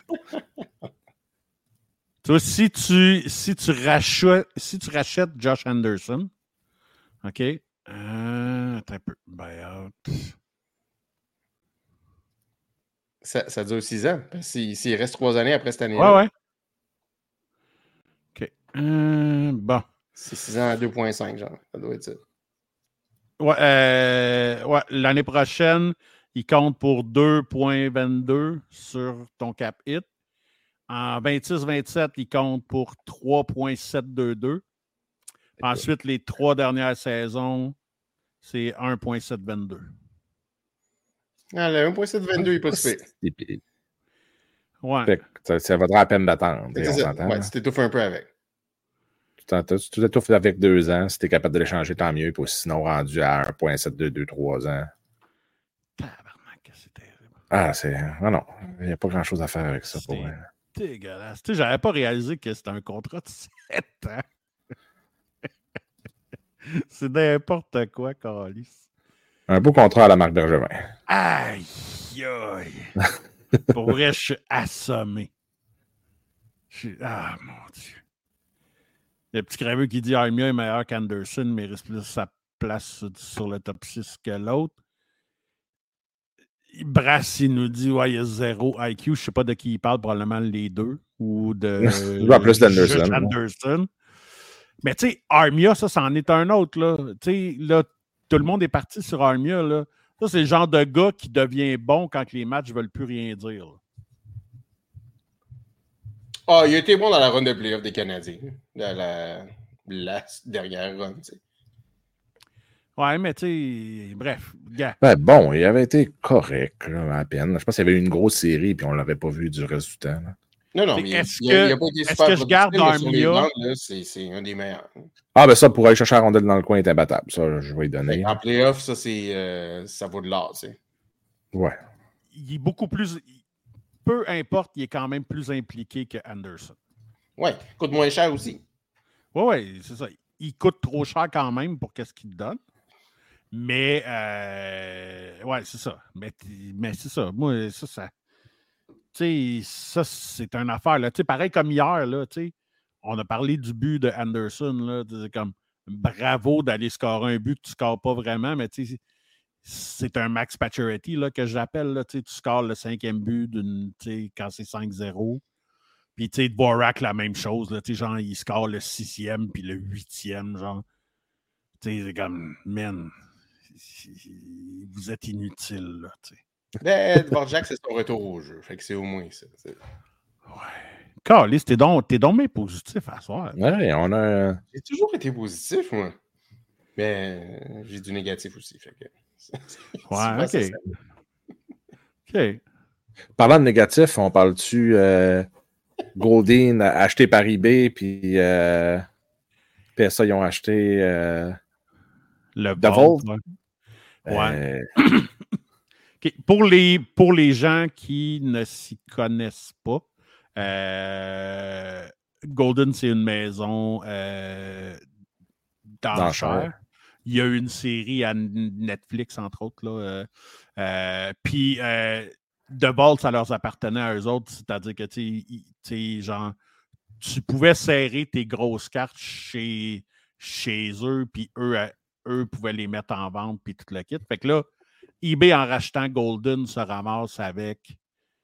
Tu vois, si tu, si tu rachètes, si tu rachètes Josh Anderson, OK. Euh, attends un peu. Buyout. Ça, ça dure six ans. S'il, s'il reste trois années après cette année-là. Ouais, ouais. OK. Euh, bon. C'est six ans à deux virgule cinq, genre. Ça doit être ça. Ouais, euh, ouais. L'année prochaine, il compte pour deux virgule vingt-deux sur ton cap hit. En vingt-six vingt-sept, il compte pour trois virgule sept cent vingt-deux. Ensuite, les trois dernières saisons, c'est un virgule sept cent vingt-deux. Ah, le un virgule sept cent vingt-deux, il n'est pas si pire. Ouais. Fait que ça, ça vaudra la peine d'attendre. C'est ça. Ouais, tu t'étouffes un peu avec. Tu t'étouffes avec deux ans. Si tu es capable de l'échanger, tant mieux. Puis sinon, rendu à un virgule sept deux deux trois ans. Tabarnak, c'est terrible. Ah, c'est. Ah non, il n'y a pas grand-chose à faire avec ça. Pour vrai. Dégueulasse. Tu sais, j'avais pas réalisé que c'était un contrat de sept ans. C'est n'importe quoi, Calice. Un beau contrat à la Marc Bergevin. Aïe, aïe. Pour vrai, je suis assommé. Je suis... Ah, mon Dieu. Le petit creveux qui dit Armia est meilleur qu'Anderson, mais il reste plus sa place sur le top six que l'autre. Brass, il nous dit ouais, il y a zéro I Q. Je ne sais pas de qui il parle, probablement les deux. Ou de. Je vois plus d'Anderson. Anderson. Mais tu sais, Armia, ça, c'en est un autre. Là. Tu sais, là, tout le monde est parti sur Armia. Là. Ça, c'est le genre de gars qui devient bon quand les matchs ne veulent plus rien dire. Ah, oh, il a été bon dans la run de playoff des Canadiens. Dans la, la dernière run, tu sais. Ouais, mais tu sais, bref, gars. Ben bon, il avait été correct, là, à peine. Je pense qu'il y avait eu une grosse série, puis on ne l'avait pas vu du reste du temps. Là. Non, non, mais est-ce il, que, il a pas été est-ce super que je garde Armia? C'est, c'est un des meilleurs. Ah, ben ça, pour aller chercher la rondelle dans le coin, est imbattable. Ça, je vais lui donner. En playoff, ça, c'est, euh, ça vaut de l'or, tu sais. Ouais. Il est beaucoup plus... Peu importe, il est quand même plus impliqué que Anderson. Ouais, il coûte moins cher aussi. Oui, oui, c'est ça. Il coûte trop cher quand même pour qu'est-ce qu'il te donne. Mais, euh, ouais, c'est ça. Mais, mais c'est ça. Moi, ça, ça... Tu sais, ça, c'est une affaire. Là. Tu sais, pareil comme hier, là, tu sais, on a parlé du but de Anderson. Là, c'est comme bravo d'aller scorer un but que tu ne scores pas vraiment, mais tu sais, c'est un max Pacioretty là, que j'appelle. Là, tu scores le cinquième but d'une, quand c'est cinq zéro. Puis, tu sais, Dvorak, la même chose. Là, genre, il score le sixième puis le huitième. Genre, tu sais, c'est comme, man, vous êtes inutile. Là, tu sais. Ben, Dvorak, c'est son retour au jeu. Fait que c'est au moins ça. C'est... Ouais. Carlis, t'es donc, t'es donc bien positif à soir. Ouais, on a. J'ai toujours été positif, moi. Mais j'ai du négatif aussi. Fait que... Ouais, OK. OK. Parlant de négatif, on parle-tu euh, Goldin acheté par eBay, puis euh, P S A, ils ont acheté euh, le Vault. Ouais. ouais. Euh... Okay. Pour, les, pour les gens qui ne s'y connaissent pas, euh, Golden, c'est une maison euh, d'enchères. Il y a une série à Netflix, entre autres. Là, euh, euh, Puis, euh, The Vault, ça leur appartenait à eux autres. C'est-à-dire que, tu sais, genre, tu pouvais serrer tes grosses cartes chez, chez eux, puis eux, eux pouvaient les mettre en vente, puis tout le kit. Fait que là, eBay, en rachetant Golden, se ramasse avec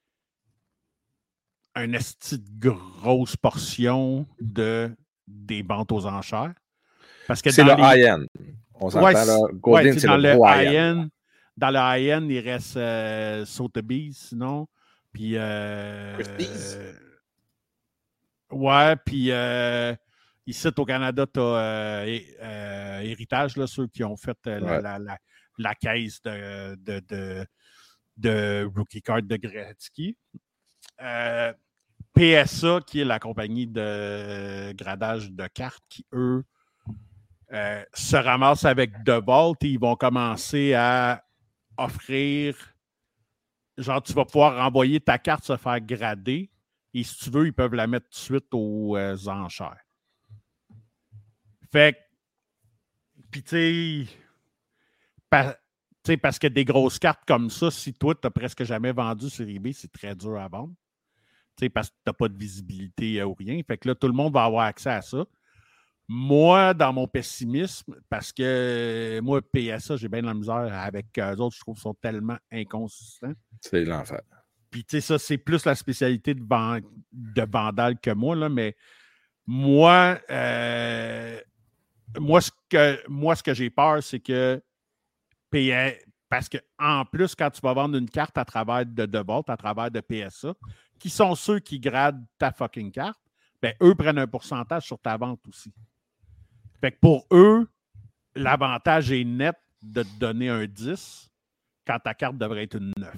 une esti de grosse portion de, des ventes aux enchères. Parce que c'est dans le les... high-end. On s'entend, ouais, là. Golden, ouais, c'est dans le, le gros high-end. high-end. Dans le high-end, il reste euh, Sotheby's, sinon. Puis... Euh, Christie's. euh, Ouais, puis euh, ici au Canada, tu as euh, euh, Héritage, là, ceux qui ont fait euh, la, Ouais. la, la, la caisse de, de, de, de Rookie Card de Gretzky. Euh, P S A, qui est la compagnie de gradage de cartes, qui, eux, euh, se ramassent avec DeVault et ils vont commencer à offrir, genre, tu vas pouvoir renvoyer ta carte se faire grader et si tu veux, ils peuvent la mettre tout de suite aux euh, enchères. Fait que, puis tu sais, pa, parce que des grosses cartes comme ça, si toi, tu n'as presque jamais vendu sur eBay, c'est très dur à vendre. T'sais, parce que tu n'as pas de visibilité ou rien. Fait que là, tout le monde va avoir accès à ça. Moi, dans mon pessimisme, parce que moi, P S A, j'ai bien de la misère avec eux autres, je trouve qu'ils sont tellement inconsistants. C'est l'enfer. Puis, tu sais, ça, c'est plus la spécialité de, van- de Vandal que moi, là, mais moi, euh, moi, ce que, moi, ce que j'ai peur, c'est que P S A, parce qu'en plus, quand tu vas vendre une carte à travers de DeVault, à travers de P S A, qui sont ceux qui gradent ta fucking carte, ben eux prennent un pourcentage sur ta vente aussi. Fait que pour eux, l'avantage est net de te donner un dix quand ta carte devrait être une neuf.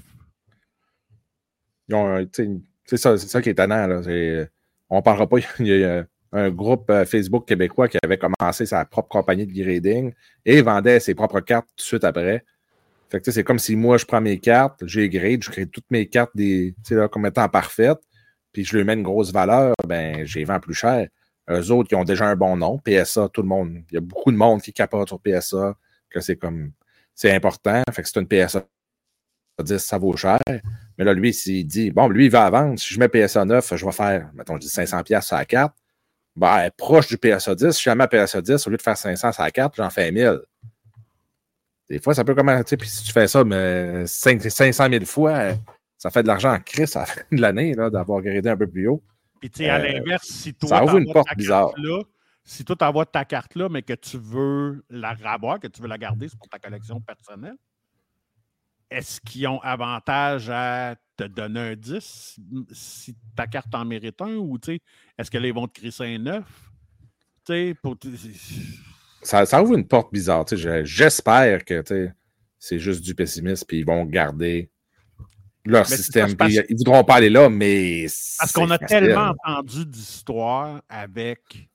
Ils ont, c'est ça, c'est ça qui est étonnant. Là. C'est, on ne parlera pas. Il y a un groupe Facebook québécois qui avait commencé sa propre compagnie de grading et vendait ses propres cartes tout de suite après. Fait que c'est comme si moi, je prends mes cartes, j'ai grade, je crée toutes mes cartes des, là, comme étant parfaites, puis je lui mets une grosse valeur, ben, je les vends plus cher. Eux autres qui ont déjà un bon nom, P S A, tout le monde, il y a beaucoup de monde qui capote sur P S A, que c'est comme, c'est important, fait que c'est une P S A dix, ça vaut cher. Mais là, lui, s'il dit, bon, lui, il va à vendre, si je mets P S A neuf, je vais faire, mettons, je dis cinq cents dollars sur la carte, ben, proche du P S A dix, si je mets P S A dix, au lieu de faire cinq cents sur la carte, j'en fais mille. Des fois, ça peut comment, tu sais, puis si tu fais ça mais cinq cent mille fois, ça fait de l'argent en crise à la fin de l'année, là, d'avoir gradé un peu plus haut. Puis, tu sais, à l'inverse, si toi, ça ouvre une porte bizarre. Là, si toi, tu envoies ta carte-là, mais que tu veux la ravoir, que tu veux la garder, c'est pour ta collection personnelle, est-ce qu'ils ont avantage à te donner un dix si ta carte en mérite un? Ou, tu sais, est-ce que là, ils vont te crisser un neuf? Tu sais, pour... Ça, ça ouvre une porte bizarre. Tu sais, j'espère que tu sais, c'est juste du pessimisme puis ils vont garder leur mais système. Ça, ils ne voudront pas aller là, mais. Parce qu'on a facile. Tellement entendu d'histoires avec,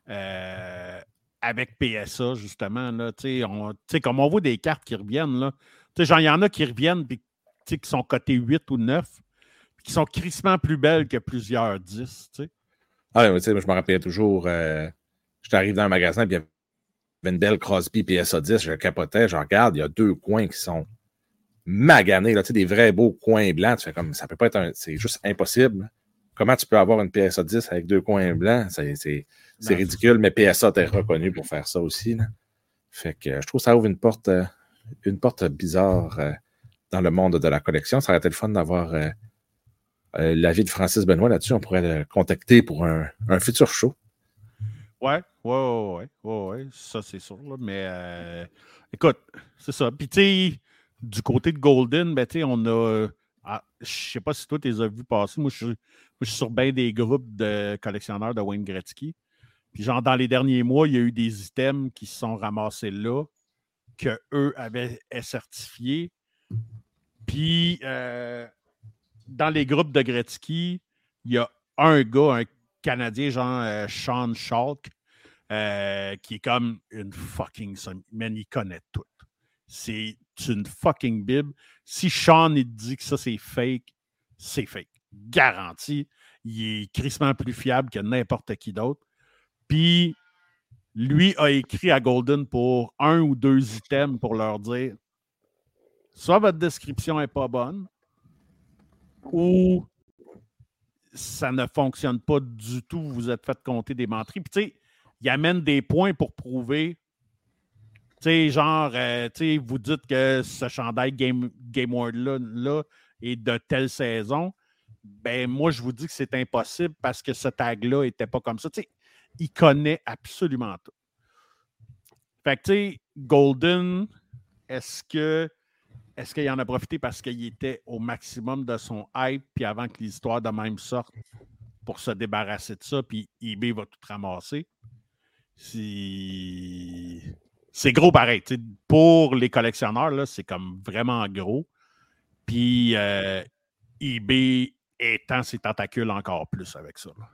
euh, avec P S A, justement. Là, on, comme on voit des cartes qui reviennent, là. Genre, il y en a qui reviennent puis qui sont cotées huit ou neuf, puis qui sont crissement plus belles que plusieurs dix. T'sais. Ah, tu sais, je me rappelais toujours, euh, je t'arrive dans un magasin puis il y avait une belle Crosby P S A dix, je capotais, je regarde, il y a deux coins qui sont maganés, là, tu sais, des vrais beaux coins blancs. Tu fais comme, ça peut pas être un, c'est juste impossible. Comment tu peux avoir une P S A dix avec deux coins blancs? C'est, c'est, c'est ridicule, mais P S A t'es reconnu pour faire ça aussi, là. Fait que je trouve que ça ouvre une porte, euh, une porte bizarre euh, dans le monde de la collection. Ça aurait été le fun d'avoir euh, euh, l'avis de Francis Benoît là-dessus. On pourrait le contacter pour un, un futur show. Ouais, ouais, ouais, ouais, ouais, ça c'est sûr. Là, mais euh, écoute, c'est ça. Puis tu sais, du côté de Golden, ben tu sais, on a. Ah, je sais pas si toi tu les as vus passer. Moi, je suis, moi, je suis sur bien des groupes de collectionneurs de Wayne Gretzky. Puis genre, dans les derniers mois, il y a eu des items qui se sont ramassés là, qu'eux avaient certifiés. Puis euh, dans les groupes de Gretzky, il y a un gars, un Canadien, genre euh, Sean Schalk, euh, qui est comme une fucking... Man, il connaît tout. C'est une fucking bible. Si Sean il dit que ça, c'est fake, c'est fake. Garanti. Il est crissement plus fiable que n'importe qui d'autre. Puis, lui a écrit à Golden pour un ou deux items pour leur dire soit votre description n'est pas bonne ou ça ne fonctionne pas du tout, vous êtes fait compter des menteries. Puis, tu sais, il amène des points pour prouver, tu sais, genre, euh, tu sais, vous dites que ce chandail Game, Game World-là là, est de telle saison. Ben, moi, je vous dis que c'est impossible parce que ce tag-là n'était pas comme ça. Tu sais, il connaît absolument tout. Fait que, tu sais, Golden, est-ce que Est-ce qu'il en a profité parce qu'il était au maximum de son hype, puis avant que l'histoire de même sorte, pour se débarrasser de ça, puis eBay va tout ramasser. C'est, c'est gros pareil. T'sais, pour les collectionneurs, là, c'est comme vraiment gros. Puis euh, eBay étend ses tentacules encore plus avec ça. Là.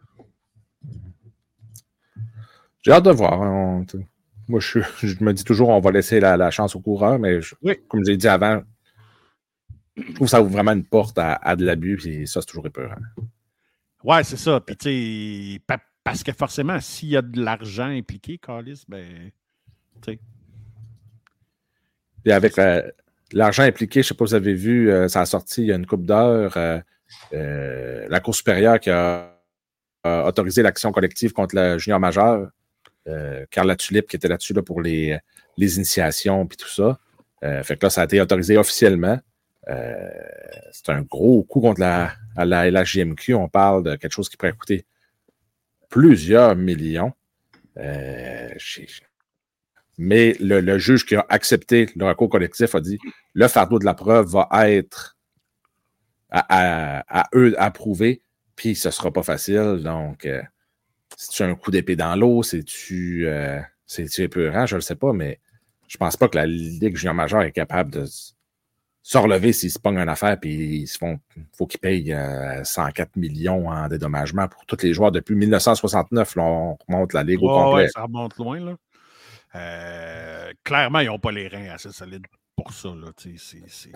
J'ai hâte de voir. On, moi, je, je me dis toujours on va laisser la, la chance aux coureurs, mais je, oui. comme j'ai dit avant, je trouve que ça ouvre vraiment une porte à, à de l'abus, et ça, c'est toujours épeurant. Ouais, c'est ça. Puis, tu sais, pa- parce que forcément, s'il y a de l'argent impliqué, Carlis, ben, tu sais. Puis avec euh, l'argent impliqué, je ne sais pas si vous avez vu, euh, ça a sorti il y a une couple d'heures, euh, euh, la Cour supérieure qui a, a autorisé l'action collective contre le junior majeur. Euh, Carl Latulippe qui était là-dessus là, pour les, les initiations et tout ça. Euh, fait que là, ça a été autorisé officiellement. Euh, c'est un gros coup contre la, la L H J M Q. On parle de quelque chose qui pourrait coûter plusieurs millions. Euh, mais le, le juge qui a accepté le recours collectif a dit le fardeau de la preuve va être à, à, à eux à prouver, puis ce ne sera pas facile. Donc, euh, c'est-tu un coup d'épée dans l'eau? C'est-tu, euh, c'est-tu épeurant? Je ne le sais pas, mais je pense pas que la Ligue junior majeure est capable de se relever s'ils se pognent une affaire puis il faut qu'ils payent euh, cent quatre millions en dédommagement pour tous les joueurs depuis dix-neuf cent soixante-neuf. Là, on remonte la Ligue ouais, au complet. Ouais, ça remonte loin. Là. Euh, clairement, ils n'ont pas les reins assez solides pour ça. Là, c'est, c'est...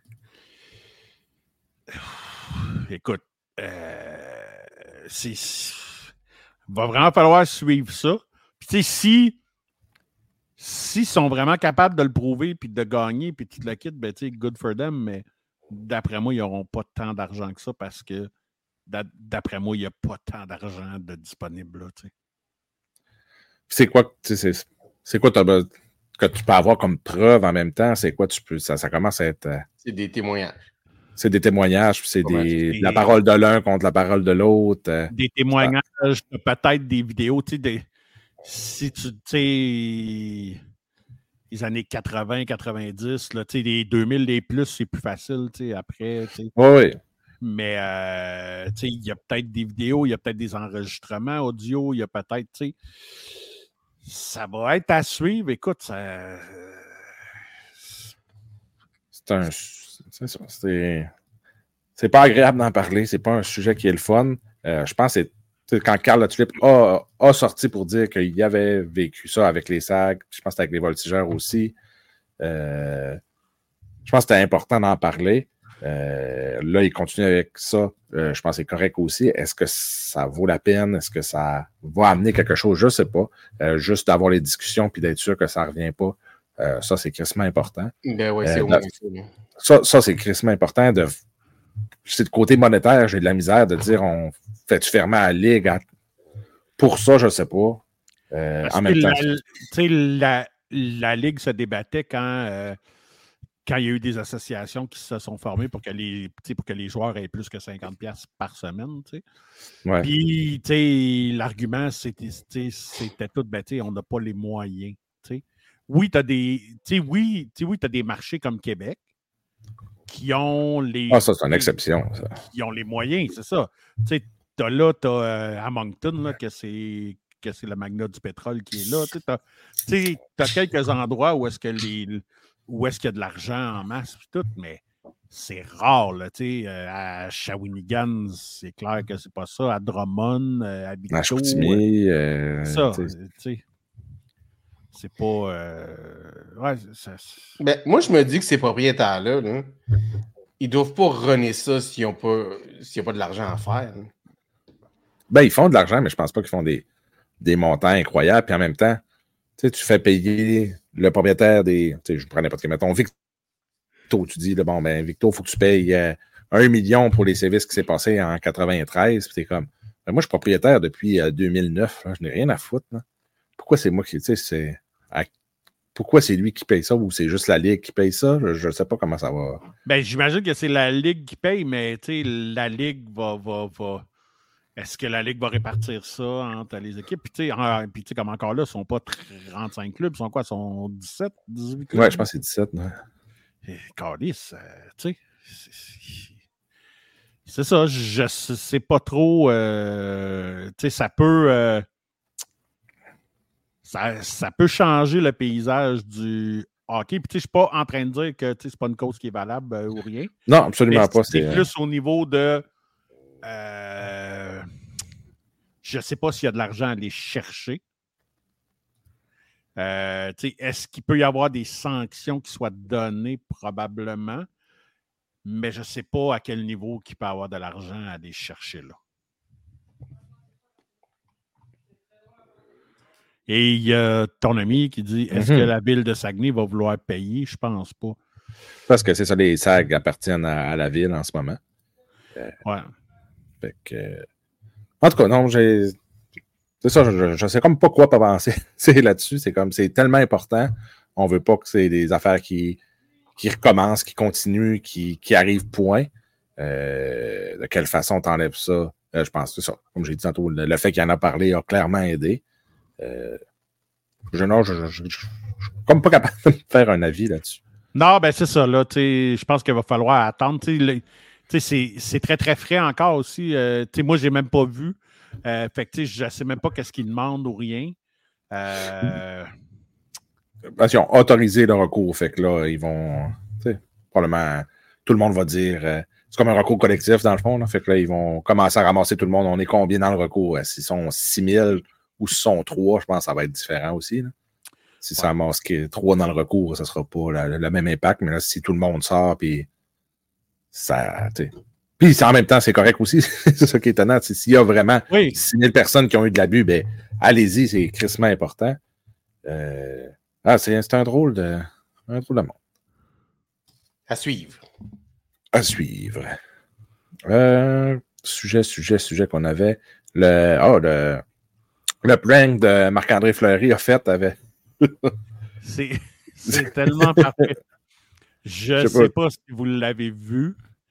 Écoute, euh, c'est... il va vraiment falloir suivre ça. Puis, tu sais, si s'ils sont vraiment capables de le prouver puis de gagner puis tout le kit, ben, tu sais, good for them, mais d'après moi, ils n'auront pas tant d'argent que ça parce que d'après moi, il n'y a pas tant d'argent de disponible. Là, tu sais. C'est quoi, tu sais, c'est, c'est quoi que tu peux avoir comme preuve en même temps? C'est quoi tu peux. Ça, ça commence à être. Euh, c'est des témoignages. C'est des témoignages, c'est des, des, la parole de l'un contre la parole de l'autre. Euh, des témoignages, peut-être des vidéos, tu sais, des, si tu sais, les années quatre-vingts quatre-vingt-dix, là, tu sais, les deux mille, les plus, c'est plus facile, tu sais, après, tu sais. Oui, oui. Mais, euh, tu sais, il y a peut-être des vidéos, il y a peut-être des enregistrements audio, il y a peut-être, tu sais, ça va être à suivre. Écoute, ça... C'est un... C'est ça, c'est... C'est pas agréable d'en parler, c'est pas un sujet qui est le fun. Euh, je pense que c'est quand Carl Latulippe a, a sorti pour dire qu'il avait vécu ça avec les S A G, je pense que c'était avec les voltigeurs aussi. Euh, je pense que c'était important d'en parler. Euh, là, il continue avec ça. Euh, je pense que c'est correct aussi. Est-ce que ça vaut la peine? Est-ce que ça va amener quelque chose? Je ne sais pas. Euh, juste d'avoir les discussions puis d'être sûr que ça ne revient pas. Euh, ça, c'est crissement important. Ben ouais, c'est euh, au moins ça. Ça, ça c'est crissement important. De, c'est de côté monétaire, j'ai de la misère de dire on fait-tu fermer à la Ligue à, pour ça, je ne sais pas. Euh, en même la, temps. La, la Ligue se débattait quand, euh, quand il y a eu des associations qui se sont formées pour que les, pour que les joueurs aient plus que cinquante dollars par semaine. Ouais. Puis l'argument, c'était, c'était tout, ben, on n'a pas les moyens. T'sais. Oui, tu as des. Oui, oui, des marchés comme Québec qui ont les. Ah, ça, c'est une exception. Ça. Qui ont les moyens, c'est ça. Tu as là, tu as euh, à Moncton, là, que c'est. que c'est le magnat du pétrole qui est là. Tu as quelques endroits où est-ce que les où est-ce qu'il y a de l'argent en masse et tout, mais c'est rare. Là, euh, à Shawinigan, c'est clair que c'est pas ça. À Drummond, euh, à Victo, à Chicoutimi, euh, ça, tu sais. C'est pas... Euh, ouais, ça, ben, moi, je me dis que ces propriétaires-là, là, ils doivent pas runner ça s'ils n'ont pas, s'il n'y a pas de l'argent à faire. Là. Ben, ils font de l'argent, mais je pense pas qu'ils font des, des montants incroyables. Puis en même temps, tu fais payer le propriétaire des... Je prends n'importe quel, mettons, Victo, tu dis, là, bon, ben, Victo, il faut que tu payes euh, un million pour les services qui s'est passé en quatre-vingt-treize. Puis t'es comme, ben, moi, je suis propriétaire depuis euh, deux mille neuf. Là, je n'ai rien à foutre. Là. Pourquoi c'est moi qui... Tu sais, c'est... À, pourquoi c'est lui qui paye ça ou c'est juste la Ligue qui paye ça? Je ne sais pas comment ça va. Ben, j'imagine que c'est la Ligue qui paye, mais tu sais, la Ligue va... va, va... Est-ce que la Ligue va répartir ça entre les équipes? Puis, tu sais, comme encore là, ils ne sont pas trente-cinq clubs. Ils sont quoi? Ils sont dix-sept, dix-huit clubs? Ouais, je pense que c'est dix-sept. Ouais. Et Calice, euh, tu sais, C'est ça, je ne sais pas trop. Euh, tu sais, ça peut. Euh, ça, ça peut changer le paysage du hockey. Puis, tu sais, je ne suis pas en train de dire que c'est pas une cause qui est valable euh, ou rien. Non, absolument mais pas. C'est, c'est plus au niveau de. Euh, je ne sais pas s'il y a de l'argent à aller chercher. Euh, est-ce qu'il peut y avoir des sanctions qui soient données? Probablement. Mais je ne sais pas à quel niveau il peut y avoir de l'argent à aller chercher là. Et il y a ton ami qui dit, est-ce mm-hmm. que la ville de Saguenay va vouloir payer? Je pense pas. Parce que c'est ça, les S A G appartiennent à, à la ville en ce moment. Euh, ouais. Fait que... En tout cas, non, j'ai... C'est ça, je ne sais comme pas quoi avancer là-dessus. C'est comme, c'est tellement important. On veut pas que c'est des affaires qui, qui recommencent, qui continuent, qui, qui arrivent point. Euh, de quelle façon t'enlèves ça? Euh, je pense que c'est ça. Comme j'ai dit tantôt, le, le fait qu'il en a parlé a clairement aidé. Euh, je ne je, je, je, je, je suis comme pas capable de faire un avis là-dessus. Non, ben c'est ça. Là, je pense qu'il va falloir attendre. Le, c'est, c'est très, très frais encore aussi. Euh, moi, je n'ai même pas vu. Euh, fait que je ne sais même pas qu'est-ce qu'ils demandent ou rien. Euh... Parce qu'ils ont autorisé le recours. Fait que là, ils vont. Probablement, tout le monde va dire. Euh, c'est comme un recours collectif, dans le fond. Là, fait que là, ils vont commencer à ramasser tout le monde. On est combien dans le recours? S'ils sont six mille ou s'ils sont trois, je pense que ça va être différent aussi. Là. Si ouais. ça masque trois dans le recours, ça ne sera pas la, le même impact. Mais là, si tout le monde sort, puis ça. T'sais. Puis en même temps, c'est correct aussi. C'est ça qui est étonnant. T'sais, s'il y a vraiment oui. six mille personnes qui ont eu de l'abus, ben allez-y, c'est crissement important. Euh, ah, c'est, c'est un drôle de. Un drôle de monde. À suivre. À suivre. Euh, sujet, sujet, sujet qu'on avait. Le. Oh, le. Le prank de Marc-André Fleury a fait avec. c'est, c'est tellement parfait. Je ne sais, sais pas. pas si vous l'avez vu.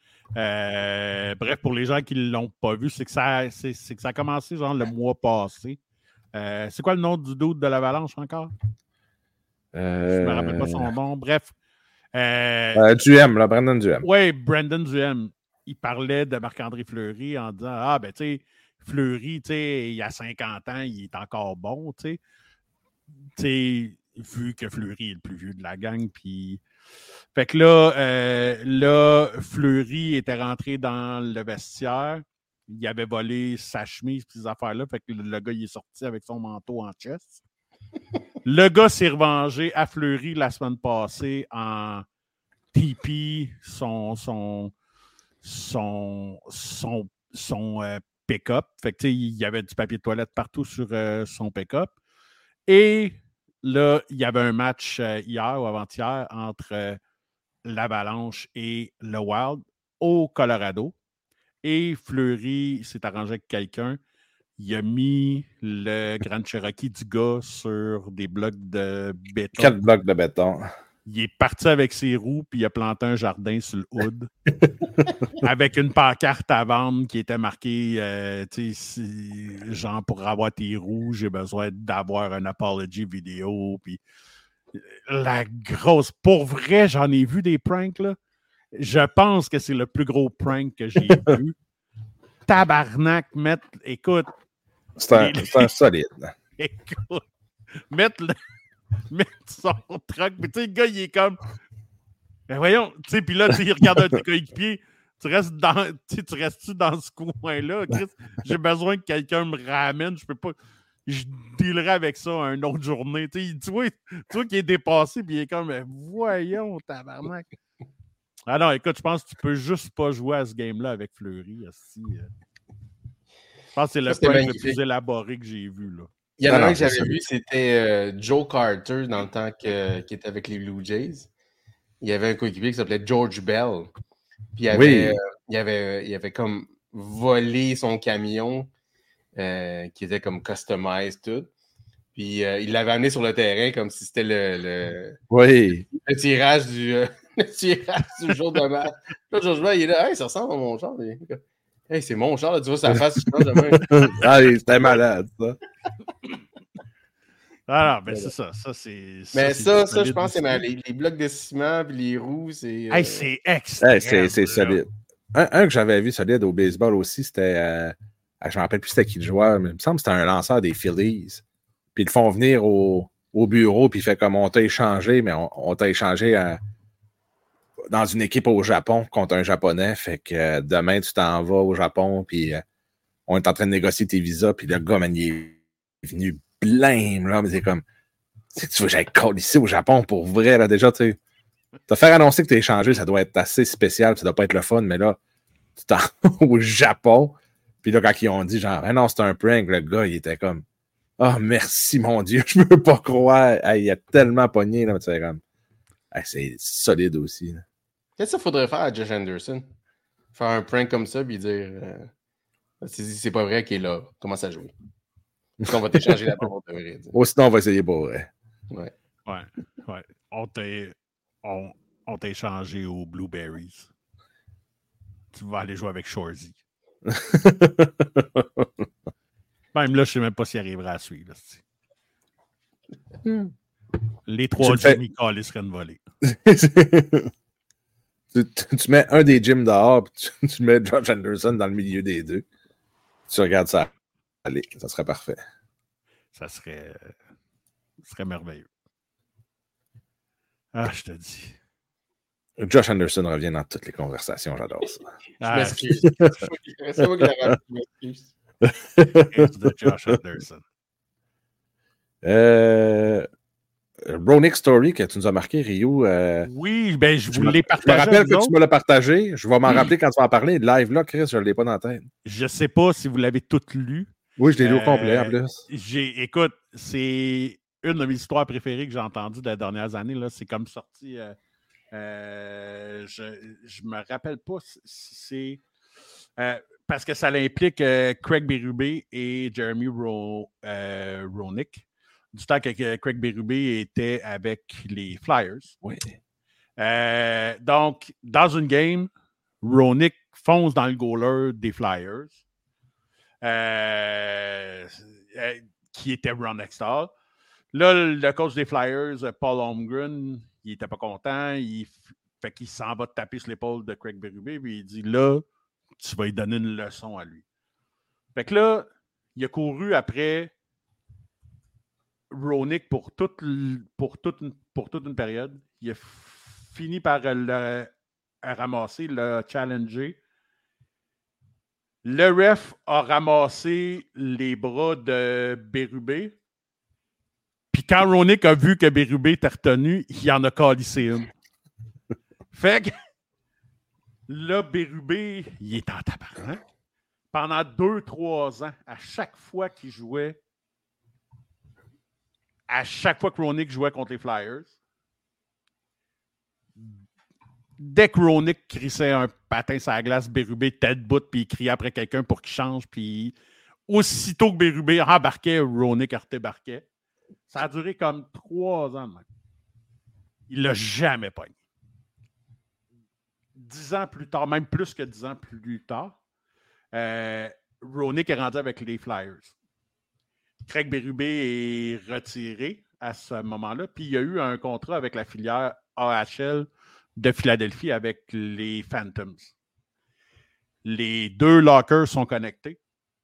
Euh, bref, pour les gens qui ne l'ont pas vu, c'est que, ça, c'est, c'est que ça a commencé genre le mois passé. Euh, c'est quoi le nom du doute de l'Avalanche encore? Euh... Je ne me rappelle pas son nom. Bref. Euh... Euh, Duhem, là, Brandon Duhem. Oui, Brandon Duhem. Il parlait de Marc-André Fleury en disant ah, ben, tu sais, Fleury, tu sais, il y a cinquante ans, il est encore bon, tu sais. Tu sais, vu que Fleury est le plus vieux de la gang, puis. Fait que là, euh, là, Fleury était rentré dans le vestiaire. Il avait volé sa chemise et ces affaires-là. Fait que le, le gars, il est sorti avec son manteau en chest. Le gars s'est revengé à Fleury la semaine passée en T P son, son, son, son, son euh, pick-up. Fait que, tu sais, il y avait du papier de toilette partout sur euh, son pick-up. Et là, il y avait un match euh, hier ou avant-hier entre euh, l'Avalanche et le Wild au Colorado. Et Fleury s'est arrangé avec quelqu'un. Il a mis le Grand Cherokee du gars sur des blocs de béton. Quatre blocs de béton. Il est parti avec ses roues, puis il a planté un jardin sur le hood. Avec une pancarte à vendre qui était marquée euh, tu sais, genre pour avoir tes roues, j'ai besoin d'avoir un apology vidéo. Puis la grosse. Pour vrai, j'en ai vu des pranks, là. Je pense que c'est le plus gros prank que j'ai vu. Tabarnak, mettre. Écoute. C'est un, les... c'est un solide. Écoute. Mettre, le... mettre son truck. Mais tu sais, le gars, il est comme. Ben voyons. Tu sais, puis là, tu sais, il regarde un de tes coéquipiers. Tu restes dans. Tu restes-tu dans ce coin-là, Chris? J'ai besoin que quelqu'un me ramène. Je peux pas. Je dealerai avec ça une autre journée. Tu sais, tu vois, tu vois qu'il est dépassé, puis il est comme. Voyons, tabarnak. Ah non, écoute, je pense que tu peux juste pas jouer à ce game-là avec Fleury. Aussi. Je pense que c'est le point le plus élaboré que j'ai vu. Là. Il y en a un que j'avais vu, c'était euh, Joe Carter dans le temps que, qui était avec les Blue Jays. Il y avait un coéquipier qui s'appelait George Bell. Puis il avait, oui. euh, il avait, il avait comme volé son camion euh, qui était comme customized tout. Puis euh, il l'avait amené sur le terrain comme si c'était le, le, oui. le tirage du... Euh, le tirage du jour de match. Là, George Bell, il est là, hey, ça ressemble à mon char. Hey, c'est mon char, là, tu vois sa face, je pense demain. Ah, c'était malade, ça. Ah non, mais c'est ça. ça c'est, mais ça, ça, ça je pense que c'est mal. Les, les blocs de ciment et les roues, c'est. Hey, euh... c'est extrême. Hey, c'est, c'est solide. un, un que j'avais vu solide au baseball aussi, c'était. Euh, je ne me rappelle plus c'était qui le joueur, mais il me semble que c'était un lanceur des Phillies. Puis ils le font venir au, au bureau, puis il fait comme on t'a échangé, mais on, on t'a échangé à, dans une équipe au Japon contre un Japonais. Fait que euh, demain, tu t'en vas au Japon, puis euh, on est en train de négocier tes visas, puis le gars, man, il est venu blême, là, mais c'est comme. Si tu veux, j'aille coller ici au Japon pour vrai, là, déjà, tu sais. Te faire annoncer que tu es échangé, ça doit être assez spécial, ça doit pas être le fun, mais là, tu t'en vas au Japon. Puis là, quand ils ont dit, genre, ah non, c'est un prank, le gars, il était comme, ah, oh, merci, mon Dieu, je peux pas croire. Hey, il a tellement pogné, là, tu sais, comme, hey, c'est solide aussi. Là. Qu'est-ce qu'il faudrait faire à Josh Anderson? Faire un prank comme ça, puis dire, euh, c'est, c'est pas vrai qu'il est là, commence à jouer. On va t'échanger la parole de vrai. Ou sinon, on va essayer pour vrai. Ouais. Ouais, ouais. On t'a, on, on t'a échangé aux Blueberries. Tu vas aller jouer avec Shorzy. Même là, je sais même pas s'il arrivera à suivre. Hmm. Les trois Jimmy Collis seraient une volée. tu, tu, tu mets un des gyms dehors, puis tu, tu mets Josh Anderson dans le milieu des deux. Tu regardes ça. Allez, ça serait parfait. Ça serait, ça serait merveilleux. Ah, je te dis. Josh Anderson revient dans toutes les conversations, j'adore ça. Ah, je m'excuse. C'est moi qui l'ai rappelé, je m'excuse. It's the Josh Anderson. Euh, Ronick Story que tu nous as marqué, Ryu. Euh, oui, ben je vous l'ai partagé. Je me rappelle que autres. Tu me l'as partagé. Je vais m'en oui. rappeler quand tu vas en parler. Live là, Chris, je ne l'ai pas dans la tête. Je ne sais pas si vous l'avez tout lu. Oui, je l'ai lu au complet en plus. J'ai, écoute, c'est une de mes histoires préférées que j'ai entendues des dernières années. Là. C'est comme sorti. Euh, euh, je ne me rappelle pas si c'est. Euh, parce que ça implique euh, Craig Berube et Jeremy Ro, euh, Roenick. Du temps que Craig Berube était avec les Flyers. Oui. Euh, donc, dans une game, Roenick fonce dans le goaler des Flyers, euh, euh, qui était Ron Extall. Là, le coach des Flyers, Paul Holmgren, il n'était pas content. Il fait qu'il s'en va taper sur l'épaule de Craig Berube et il dit là, tu vas lui donner une leçon à lui. Fait que là, il a couru après Roenick pour toute, pour, toute une, pour toute une période. Il a fini par le ramasser, le challenger. Le ref a ramassé les bras de Berube. Puis quand Roenick a vu que Berube était retenu, il en a calissé une. Fait que là, Berube, il est en tabarnak. Pendant deux, trois ans, à chaque fois qu'il jouait, à chaque fois que Roenick jouait contre les Flyers, dès que Roenick crissait un patin sur la glace, Berube tête bout, puis il criait après quelqu'un pour qu'il change, puis aussitôt que Berube embarquait, Roenick débarquait. Ça a duré comme trois ans. Même. Il l'a jamais pogné. Dix ans plus tard, même plus que dix ans plus tard, euh, Roenick est rendu avec les Flyers. Craig Berube est retiré à ce moment-là, puis il y a eu un contrat avec la filière A H L de Philadelphie avec les Phantoms. Les deux lockers sont connectés.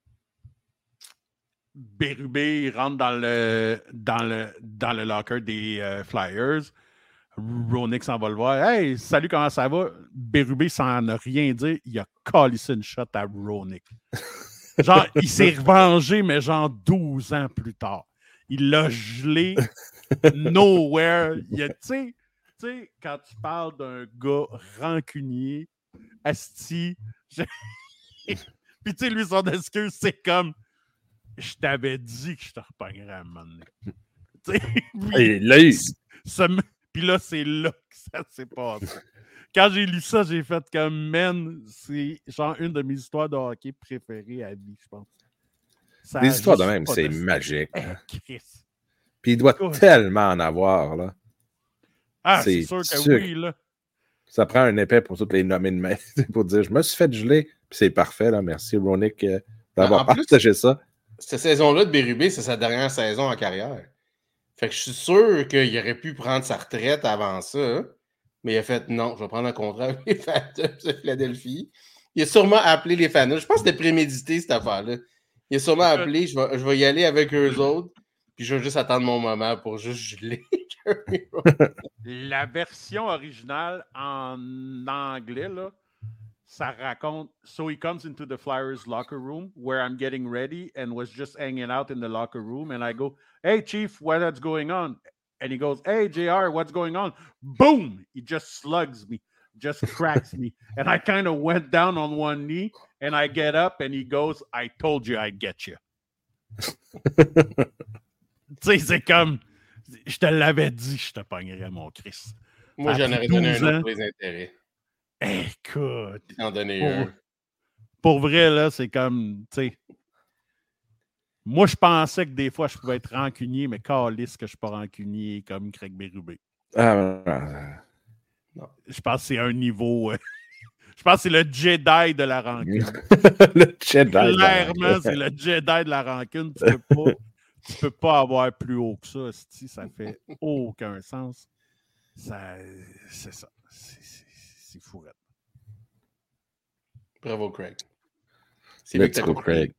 Berube rentre dans le, dans le, dans le locker des euh, Flyers. Roenick s'en va le voir. « Hey, salut, comment ça va? » Berube, sans ne rien dire, il a calissé une shot à Roenick. Genre, il s'est revengé, mais genre douze ans plus tard. Il l'a gelé nowhere. Tu sais, tu sais, quand tu parles d'un gars rancunier, asti, je... puis tu sais, lui, son excuse, c'est comme je t'avais dit que je te repognerais à un moment donné. Tu sais, il l'a eu. Puis là, c'est là que ça s'est passé. Quand j'ai lu ça, j'ai fait comme, man, c'est genre une de mes histoires de hockey préférées à vie, je pense. Ça Des histoires de même, c'est de magique. Hey, Chris. Puis il doit oh. tellement en avoir, là. Ah, c'est, c'est sûr que sûr. oui, là. Ça prend un épais pour toutes les nommer de main, pour dire, je me suis fait geler, puis c'est parfait, là. Merci, Roenick, euh, d'avoir en partagé ça. Cette saison-là de Berube, c'est sa dernière saison en carrière. Fait que je suis sûr qu'il aurait pu prendre sa retraite avant ça, mais il a fait non, je vais prendre un contrat avec les Phantoms de Philadelphie. il a sûrement appelé les fans. Je pense que c'était prémédité, cette affaire-là. Il a sûrement appelé, je vais, je vais y aller avec eux autres, puis je vais juste attendre mon moment pour juste geler. La version originale en anglais, là, ça raconte, so he comes into the Flyers locker room where I'm getting ready and was just hanging out in the locker room, and I go, hey, Chief, what's going on? And he goes, hey, J R, what's going on? Boom! He just slugs me, just cracks me. And I kind of went down on one knee, and I get up, and he goes, I told you I'd get you. Tu sais, c'est comme, je te l'avais dit, je te pognerais, mon Christ. Moi, j'en aurais donné un autre pour les intérêts. Écoute. J'en donnais pour, un. Pour vrai, là, c'est comme, tu sais, moi, je pensais que des fois, je pouvais être rancunier, mais calisse que je ne suis pas rancunier comme Craig Berube. Ah, euh... non. Je pense que c'est un niveau... Euh... je pense que c'est le Jedi de la rancune. Le Jedi. Clairement, c'est le Jedi de la rancune. Tu ne peux, pas, tu peux pas avoir plus haut que ça. Ça fait aucun sens. Ça, c'est ça. C'est, c'est, c'est fou. Bravo, Craig. C'est Let's go, Craig.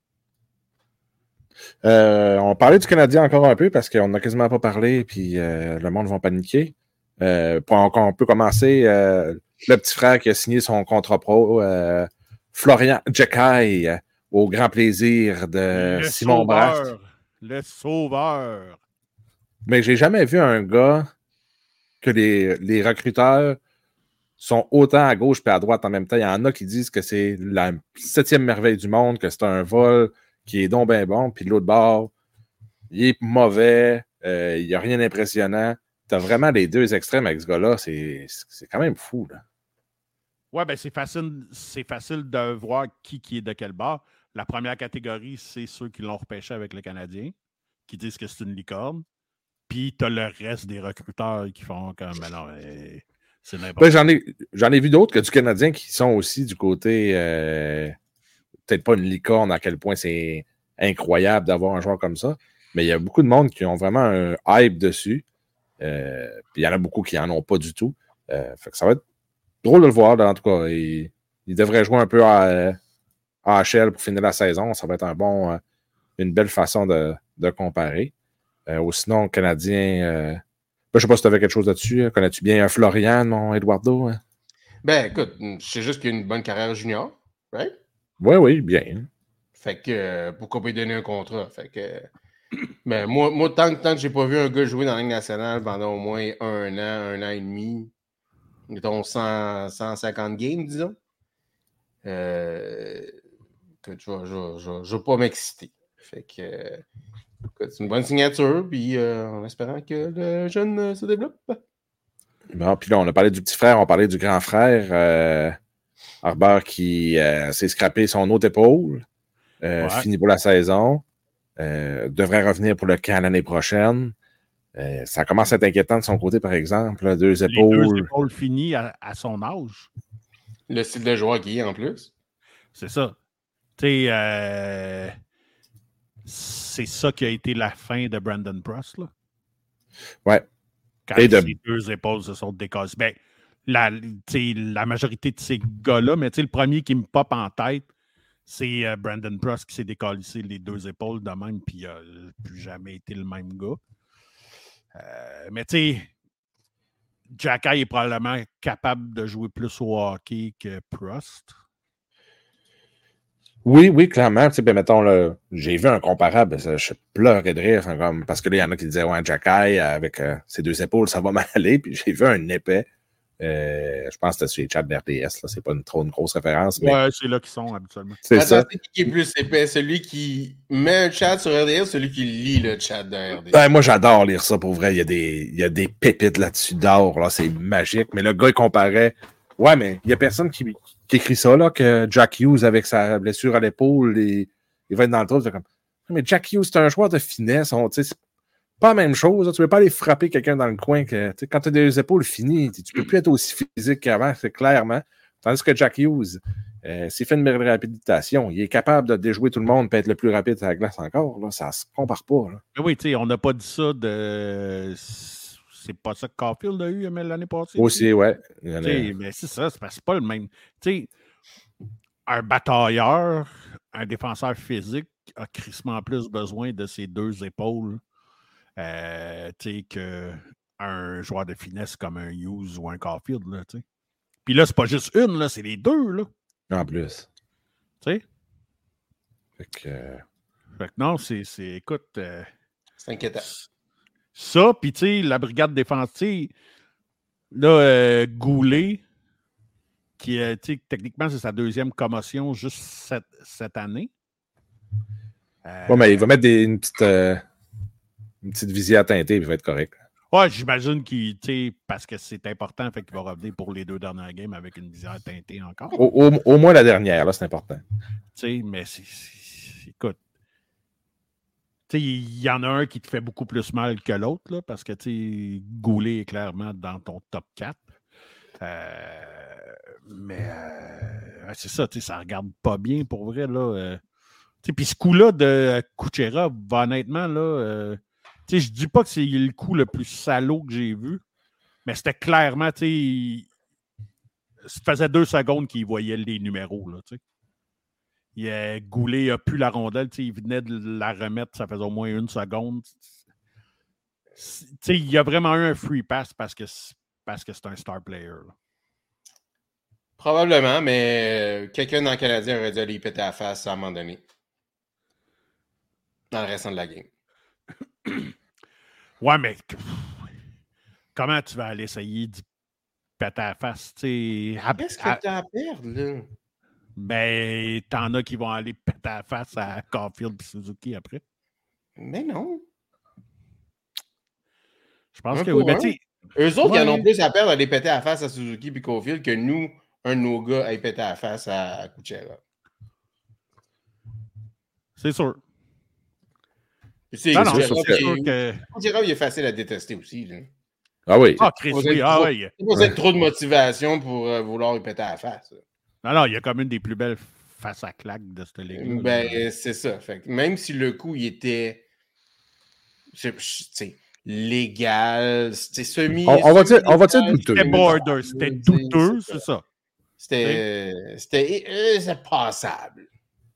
Euh, on parlait du Canadien encore un peu parce qu'on n'a quasiment pas parlé puis euh, le monde va paniquer. Euh, on, on peut commencer. Euh, le petit frère qui a signé son contrat pro, euh, Florian Djekai, euh, au grand plaisir de le Simon Brasse. Le sauveur. Mais j'ai jamais vu un gars que les, les recruteurs sont autant à gauche et à droite en même temps. Il y en a qui disent que c'est la septième merveille du monde, que c'est un vol qui est donc bien bon, puis de l'autre bord, il est mauvais, euh, il n'y a rien d'impressionnant. T'as vraiment les deux extrêmes avec ce gars-là, c'est, c'est quand même fou, là. Ouais, ben c'est facile, c'est facile de voir qui, qui est de quel bord. La première catégorie, c'est ceux qui l'ont repêché avec le Canadien, qui disent que c'est une licorne. Puis t'as le reste des recruteurs qui font comme, ben non, mais c'est n'importe ben, j'en ai, j'en ai vu d'autres que du Canadien qui sont aussi du côté... Euh, peut-être pas une licorne à quel point c'est incroyable d'avoir un joueur comme ça, mais il y a beaucoup de monde qui ont vraiment un hype dessus. Euh, puis il y en a beaucoup qui n'en ont pas du tout. Euh, fait que ça va être drôle de le voir, en tout cas. Il, il devrait jouer un peu à, à H L pour finir la saison. Ça va être un bon, une belle façon de, de comparer. Euh, ou sinon, Canadien... Euh, ben, je ne sais pas si tu avais quelque chose là-dessus. Connais-tu bien un Florian, non, Eduardo? Hein? Ben, écoute, je sais juste qu'il a une bonne carrière junior, right? Oui, oui, bien. Fait que euh, pourquoi pas lui donner un contrat? Fait que ben, moi, moi tant, tant que j'ai pas vu un gars jouer dans la Ligue nationale pendant au moins un an, un an et demi, mettons cent, cent cinquante games, disons, euh, que je ne vais pas m'exciter. Fait que euh, c'est une bonne signature, puis euh, en espérant que le jeune euh, se développe. Bon, puis là, on a parlé du petit frère, on parlait du grand frère. Euh... Arbor qui euh, s'est scrappé son autre épaule, euh, ouais. Fini pour la saison, euh, devrait revenir pour le camp l'année prochaine. Euh, ça commence à être inquiétant de son côté, par exemple. Là, deux épaules. Les deux épaules finies à, à son âge. Le style de joueur qui est en plus. C'est ça. Tu sais, euh, c'est ça qui a été la fin de Brandon Prost, là. Ouais. Quand Et de... ses deux épaules se sont décassées. Ben, La, la majorité de ces gars-là, mais le premier qui me pop en tête, c'est euh, Brandon Prost qui s'est décalissé les deux épaules de même, puis il n'a plus jamais été le même gars. Euh, mais tu sais, Djekai est probablement capable de jouer plus au hockey que Prost. Oui, oui, clairement. Ben, mettons, là, j'ai vu un comparable, ça, je pleurais de rire, hein, comme, parce que là, il y en a qui disaient, ouais, Djekai, avec euh, ses deux épaules, ça va mal aller, puis j'ai vu un épais. Euh, je pense que c'était sur les chats de R D S, là. C'est pas une, trop une grosse référence. Mais... Ouais, c'est là qu'ils sont habituellement. C'est Attends, ça. C'est qui est plus épais? Celui qui met un chat sur R D S ou celui qui lit le chat de R D S? Ben, moi, j'adore lire ça pour vrai. Il y a des, il y a des pépites là-dessus d'or. Là. C'est magique. Mais le gars, il comparait. Ouais, mais il y a personne qui, qui écrit ça, là, que Jack Hughes, avec sa blessure à l'épaule, il, il va être dans le trou. C'est comme. Mais Jack Hughes, c'est un joueur de finesse. On, c'est pas la même chose. Là. Tu ne veux pas aller frapper quelqu'un dans le coin. Que, quand tu as des épaules finies, tu ne peux plus être aussi physique qu'avant, c'est clairement. Tandis que Jack Hughes, euh, s'il fait une réhabilitation, il est capable de déjouer tout le monde et être le plus rapide sur la glace encore. Là. Ça ne se compare pas. Là. Mais oui, tu sais, on n'a pas dit ça de... C'est pas ça que Caulfield a eu l'année passée. Aussi, ouais. A... Mais c'est ça, c'est, c'est pas le même. Tu sais, un batailleur, un défenseur physique a crissement plus besoin de ses deux épaules euh, qu'un joueur de finesse comme un Hughes ou un Caulfield. Là, puis là, c'est pas juste une, là, c'est les deux. Là. En plus. Tu sais? Fait que... Euh... Fait que non, c'est... c'est écoute... Euh, c'est inquiétant. Ça, puis tu sais, la brigade défensive, là, euh, Goulet, qui, euh, tu sais, techniquement, c'est sa deuxième commotion juste cette, cette année. Euh... Ouais, mais il va mettre des, une, petite, euh, une petite visière teintée, puis il va être correct. Ouais, j'imagine qu'il, tu sais, parce que c'est important, fait qu'il va revenir pour les deux dernières games avec une visière teintée encore. Au, au, au moins la dernière, là, c'est important. Tu sais, mais c'est, c'est, écoute, tu sais, il y en a un qui te fait beaucoup plus mal que l'autre, là, parce que, tu sais, Goulet est clairement dans ton top quatre. Euh, mais euh, c'est ça, tu sais, ça regarde pas bien pour vrai, là. Euh, puis ce coup-là de Kucherov, honnêtement, là, euh, tu sais, je dis pas que c'est le coup le plus salaud que j'ai vu, mais c'était clairement, tu sais, ça faisait deux secondes qu'il voyait les numéros, là, tu sais. Il a, Goulet a pu la rondelle, il venait de la remettre, ça faisait au moins une seconde. T'sais, il y a vraiment eu un free pass parce que, parce que c'est un star player. Là. Probablement, mais quelqu'un dans le Canadien aurait dû aller y péter la face à un moment donné. Dans le restant de la game. Ouais, mais comment tu vas aller essayer de péter la face? Qu'est-ce que tu as à perdre, là? Ben, t'en as qui vont aller péter la face à Caulfield et Suzuki après. Mais non. Je pense un que oui. Ben, eux autres, ouais. Ils en ont plus à perdre à aller péter la face à Suzuki et Caulfield que nous, un de nos gars, aille péter la face à Kucherov. C'est sûr. C'est non, non, sûr que... que... Kucherov, il est facile à détester aussi. Là. Ah oui. Ah, Chris, oui. Ah, oui. Il n'y a pas trop de motivation pour euh, vouloir lui péter la face. Là. Non, non, il y a comme une des plus belles faces à claque de cette ligue. Ben, là. C'est ça. Fait que même si le coup, il était je, je, t'sais, légal, c'était semi... On, on va dire, on va dire douteux. C'était border, c'était douteux, c'est ça. C'était, c'était euh, c'est passable.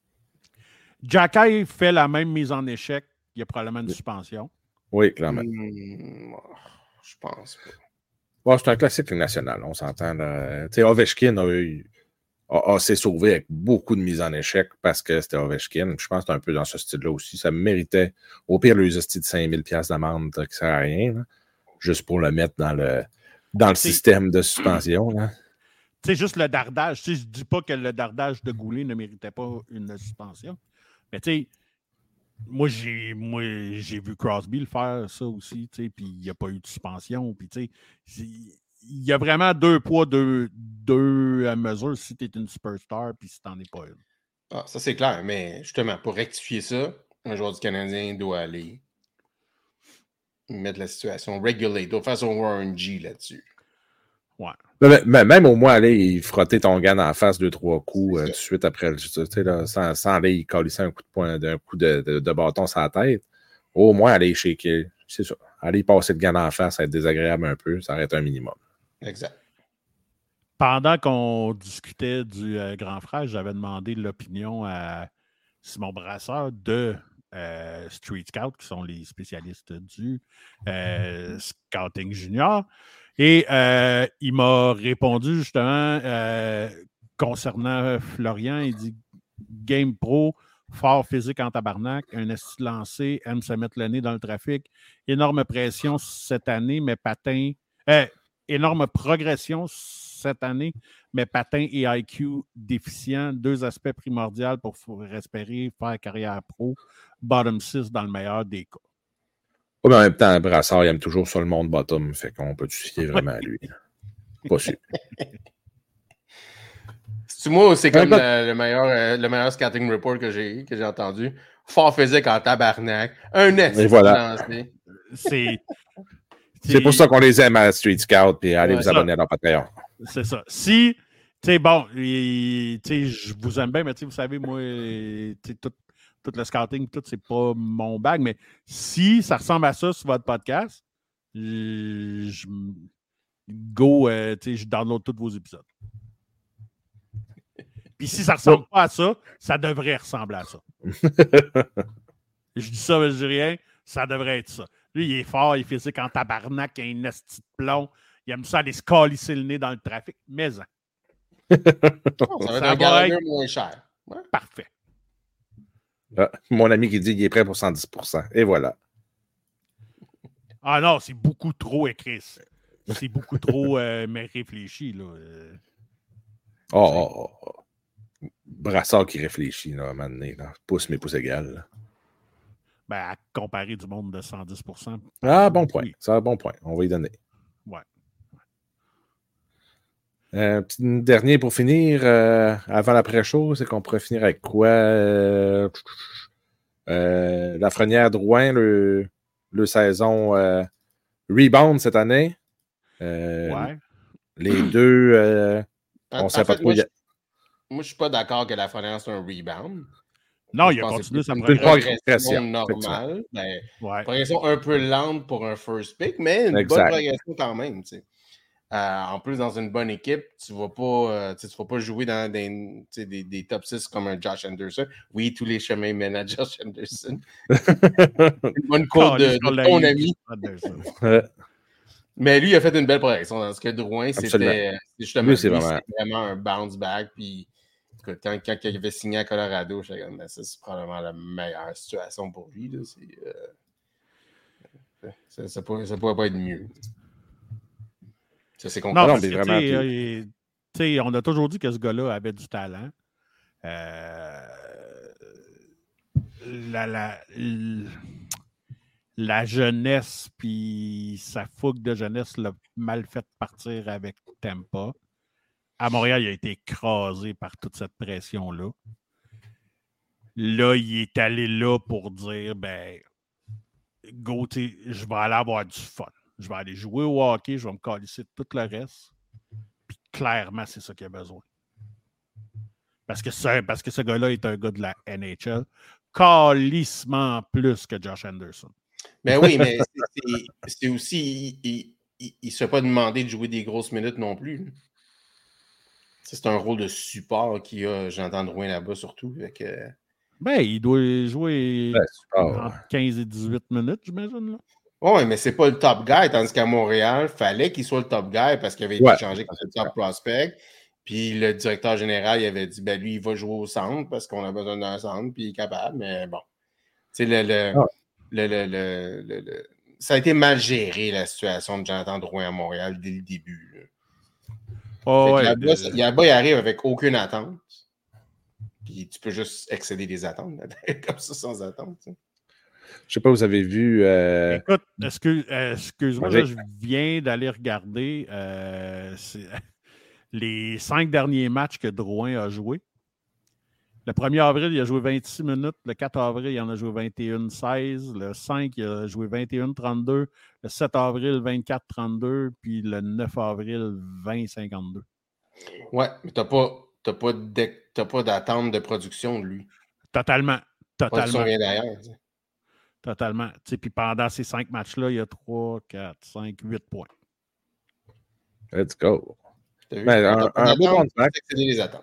Jacky fait la même mise en échec. Il y a probablement une suspension. Oui, clairement. Mmh, je pense pas. Bon, c'est un classique national, on s'entend. Tu sais, Ovechkin a, eu, a, a s'est sauvé avec beaucoup de mises en échec parce que c'était Ovechkin. Je pense que c'est un peu dans ce style-là aussi. Ça méritait, au pire, le hostie de cinq mille dollars d'amende qui ne sert à rien, là, juste pour le mettre dans le, dans le système de suspension. Tu sais, juste le dardage. Je ne dis pas que le dardage de Goulet ne méritait pas une suspension. Mais tu sais, moi j'ai, moi, j'ai vu Crosby le faire ça aussi, tu sais, puis il n'y a pas eu de suspension. Puis tu sais, il y a vraiment deux poids, deux, deux mesures si tu es une superstar puis si tu n'en es pas une. Ah, ça c'est clair, mais justement, pour rectifier ça, un joueur du Canadien doit aller mettre la situation regulate, doit faire son Warren G là-dessus. Ouais. Mais, mais, même au moins aller frotter ton gars en face deux, trois coups euh, tout de suite après, tu sais, là, sans, sans aller calisser un coup de poing, d'un coup de, de, de bâton sur la tête. Au moins aller shaker. C'est ça. Aller passer le gars en face, ça va être désagréable un peu, ça arrête un minimum. Exact. Pendant qu'on discutait du euh, grand frère, j'avais demandé l'opinion à Simon Brasseur de euh, Street Scout, qui sont les spécialistes du euh, Scouting Junior. Et euh, il m'a répondu justement euh, concernant Florian, il dit Game Pro, fort physique en tabarnak, un esti lancé, aime se mettre le nez dans le trafic, énorme pression cette année, mais patin, euh, énorme progression cette année, mais patin et I Q déficient, deux aspects primordiaux pour espérer faire carrière pro, bottom six dans le meilleur des cas. Oh, mais en même temps, Brassard, il aime toujours sur le monde bottom, fait qu'on peut se fier vraiment à lui. Pas sûr. C'est moi, c'est comme le, le, meilleur, euh, le meilleur scouting report que j'ai, que j'ai entendu. Fort physique en tabarnak. Un esti voilà. lancé. C'est, c'est... c'est pour ça qu'on les aime à Street Scout, puis allez ouais, vous abonner à leur Patreon. C'est ça. Si, tu sais, bon, tu sais, je vous aime bien, mais tu sais, vous savez, moi, tu sais, tout, tout le scouting, tout, c'est pas mon bag, mais si ça ressemble à ça sur votre podcast, je, je go, euh, tu sais, je download tous vos épisodes. Puis si ça ne ressemble pas à ça, ça devrait ressembler à ça. Je dis ça, mais je dis rien, ça devrait être ça. Lui, il est fort, il est physique en tabarnak, il a une esti de plomb. Il aime ça aller se calisser le nez dans le trafic. Mais ça, ça va être un Gallagher moins cher. Ouais. Parfait. Ah, mon ami qui dit qu'il est prêt pour cent dix pour cent. Et voilà. Ah non, c'est beaucoup trop écrit. C'est beaucoup trop euh, mais réfléchi. Là. Oh, oh, oh, oh. Brassard qui réfléchit, là, à un moment donné. Là. Pouce, mes pouces égales. Là. Ben, à comparer du monde de cent dix pour cent. Ah, bon point. Oui. C'est un bon point. On va y donner. Ouais. Euh, petit dernier pour finir, euh, avant l'après-show, c'est qu'on pourrait finir avec quoi? Euh, euh, Lafrenière Drouin, le, le saison euh, rebound cette année. Euh, ouais. Les deux, euh, on en, sait en pas fait, trop. Moi, y a... je, moi, je suis pas d'accord que Lafrenière soit un rebound. Non, je il a pense continué que sa c'est une progression. progression normale. Ben, ouais. Progression un peu lente pour un first pick, mais une exact. bonne progression quand même. Tu sais. Euh, en plus, dans une bonne équipe, tu ne vas, euh, vas pas jouer dans des, des, des top six comme un Josh Anderson. Oui, tous les chemins mènent à Josh Anderson. Une bonne côte de, de ton ami. Mais lui, il a fait une belle progression. Dans ce cas, Drouin, c'était justement lui, c'est lui, vraiment... vraiment un bounce back. Puis, quand, quand il avait signé à Colorado, je me disais, c'est probablement la meilleure situation pour lui. Là. Euh... Ça ne pourrait, pourrait pas être mieux. Ça, c'est non, parce que, vraiment euh, plus... on a toujours dit que ce gars-là avait du talent. Euh, la, la, la, la jeunesse puis sa fougue de jeunesse l'a mal fait partir avec Tampa. À Montréal, il a été écrasé par toute cette pression-là. Là, il est allé là pour dire, ben, go, je vais aller avoir du fun. Je vais aller jouer au hockey, je vais me calisser de tout le reste. Puis clairement, c'est ça qu'il a besoin. Parce que, ce, parce que ce gars-là est un gars de la N H L. Calissement plus que Josh Anderson. Ben oui, mais c'est, c'est, c'est aussi... Il ne se fait pas demander de jouer des grosses minutes non plus. C'est un rôle de support qu'il a, Jonathan Drouin là-bas surtout. Avec, euh... Ben, il doit jouer ben, entre quinze et dix-huit minutes, j'imagine. Là. Oui, mais c'est pas le top guy, tandis qu'à Montréal, il fallait qu'il soit le top guy parce qu'il avait été ouais. changé comme le top prospect. Puis le directeur général, il avait dit, ben lui, il va jouer au centre parce qu'on a besoin d'un centre, puis il est capable. Mais bon, tu sais, le, le, oh. le, le, le, le, le, ça a été mal géré, la situation de Jonathan Drouin à Montréal dès le début. Oh, ouais, là-bas, de... là-bas, il arrive avec aucune attente. Puis tu peux juste excéder les attentes, comme ça, sans attente. Tu sais. Je sais pas, vous avez vu... Euh... Écoute, excuse, euh, excuse-moi, là, je viens d'aller regarder euh, les cinq derniers matchs que Drouin a joués. Le premier avril, il a joué vingt-six minutes. Le quatre avril, il en a joué vingt et un seize. Le cinq, il a joué vingt et un trente-deux. Le sept avril, vingt-quatre trente-deux. Puis le neuf avril, vingt cinquante-deux. Ouais, mais t'as pas, t'as pas, de, t'as pas d'attente de production de lui. Totalement. Totalement. Rien d'ailleurs. T'sais. Totalement. T'sais, puis pendant ces cinq matchs-là, il y a trois, quatre, cinq, huit points. Let's go. T'as vu? Ben, un, un beau contact. Excéder les attentes.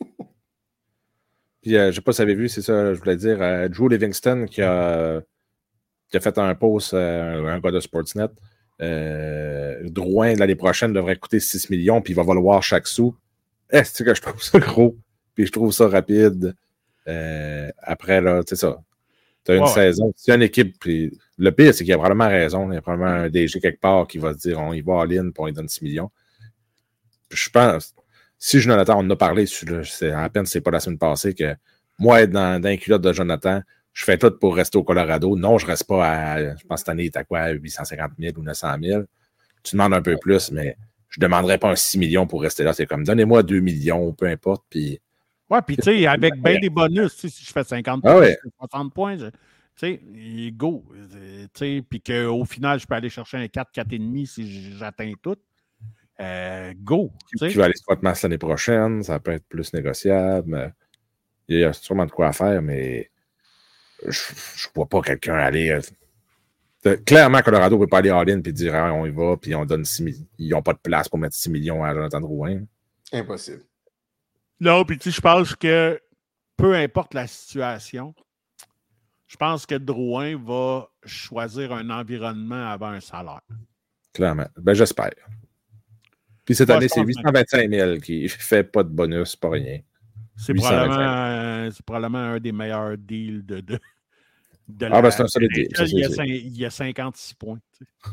Puis, euh, je ne sais pas si vous avez vu, c'est ça, je voulais dire, euh, Drew Livingston qui a, qui a fait un post, euh, un gars de Sportsnet. Euh, Drouin, l'année prochaine, devrait coûter six millions, puis il va valoir chaque sou. Est-ce que je trouve ça gros? Puis je trouve ça rapide. Euh, après, là, tu sais ça. Tu as une ouais. saison. Si tu as une équipe, puis le pire, c'est qu'il y a probablement raison. Il y a probablement un D G quelque part qui va se dire on y va all-in, puis on lui donne six millions. Puis je pense. Si Jonathan, on en a parlé, c'est, à peine c'est pas la semaine passée, que moi, être dans, dans les culottes de Jonathan, je fais tout pour rester au Colorado. Non, je reste pas à, je pense cette année, il est à quoi, à huit cent cinquante mille ou neuf cent mille. Tu demandes un peu plus, mais je ne demanderais pas un six millions pour rester là. C'est comme, donnez-moi deux millions, peu importe. Puis... Ouais, puis tu sais, avec bien des bonus, si je fais cinquante ah points, ouais. soixante points, tu sais, go. Puis qu'au final, je peux aller chercher un quatre, quatre virgule cinq si j'atteins tout. Euh, go. T'sais. Qui va aller spot mass l'année prochaine, ça peut être plus négociable. Il y a sûrement de quoi à faire, mais je ne vois pas quelqu'un aller. Euh... Clairement, Colorado ne peut pas aller all-in et dire ah, on y va, puis on donne six millions. Ils n'ont pas de place pour mettre six millions à Jonathan Drouin. Impossible. Non, puis tu sais, je pense que peu importe la situation, je pense que Drouin va choisir un environnement avant un salaire. Clairement. Ben, j'espère. Puis cette Moi, année, je c'est pense huit cent vingt-cinq mille qui ne fait pas de bonus, pas rien. C'est probablement, euh, c'est probablement un des meilleurs deals de, de, de ah, la... ben c'est un solide deal. Il, il, y a cinq, il y a cinquante-six points. Tu sais.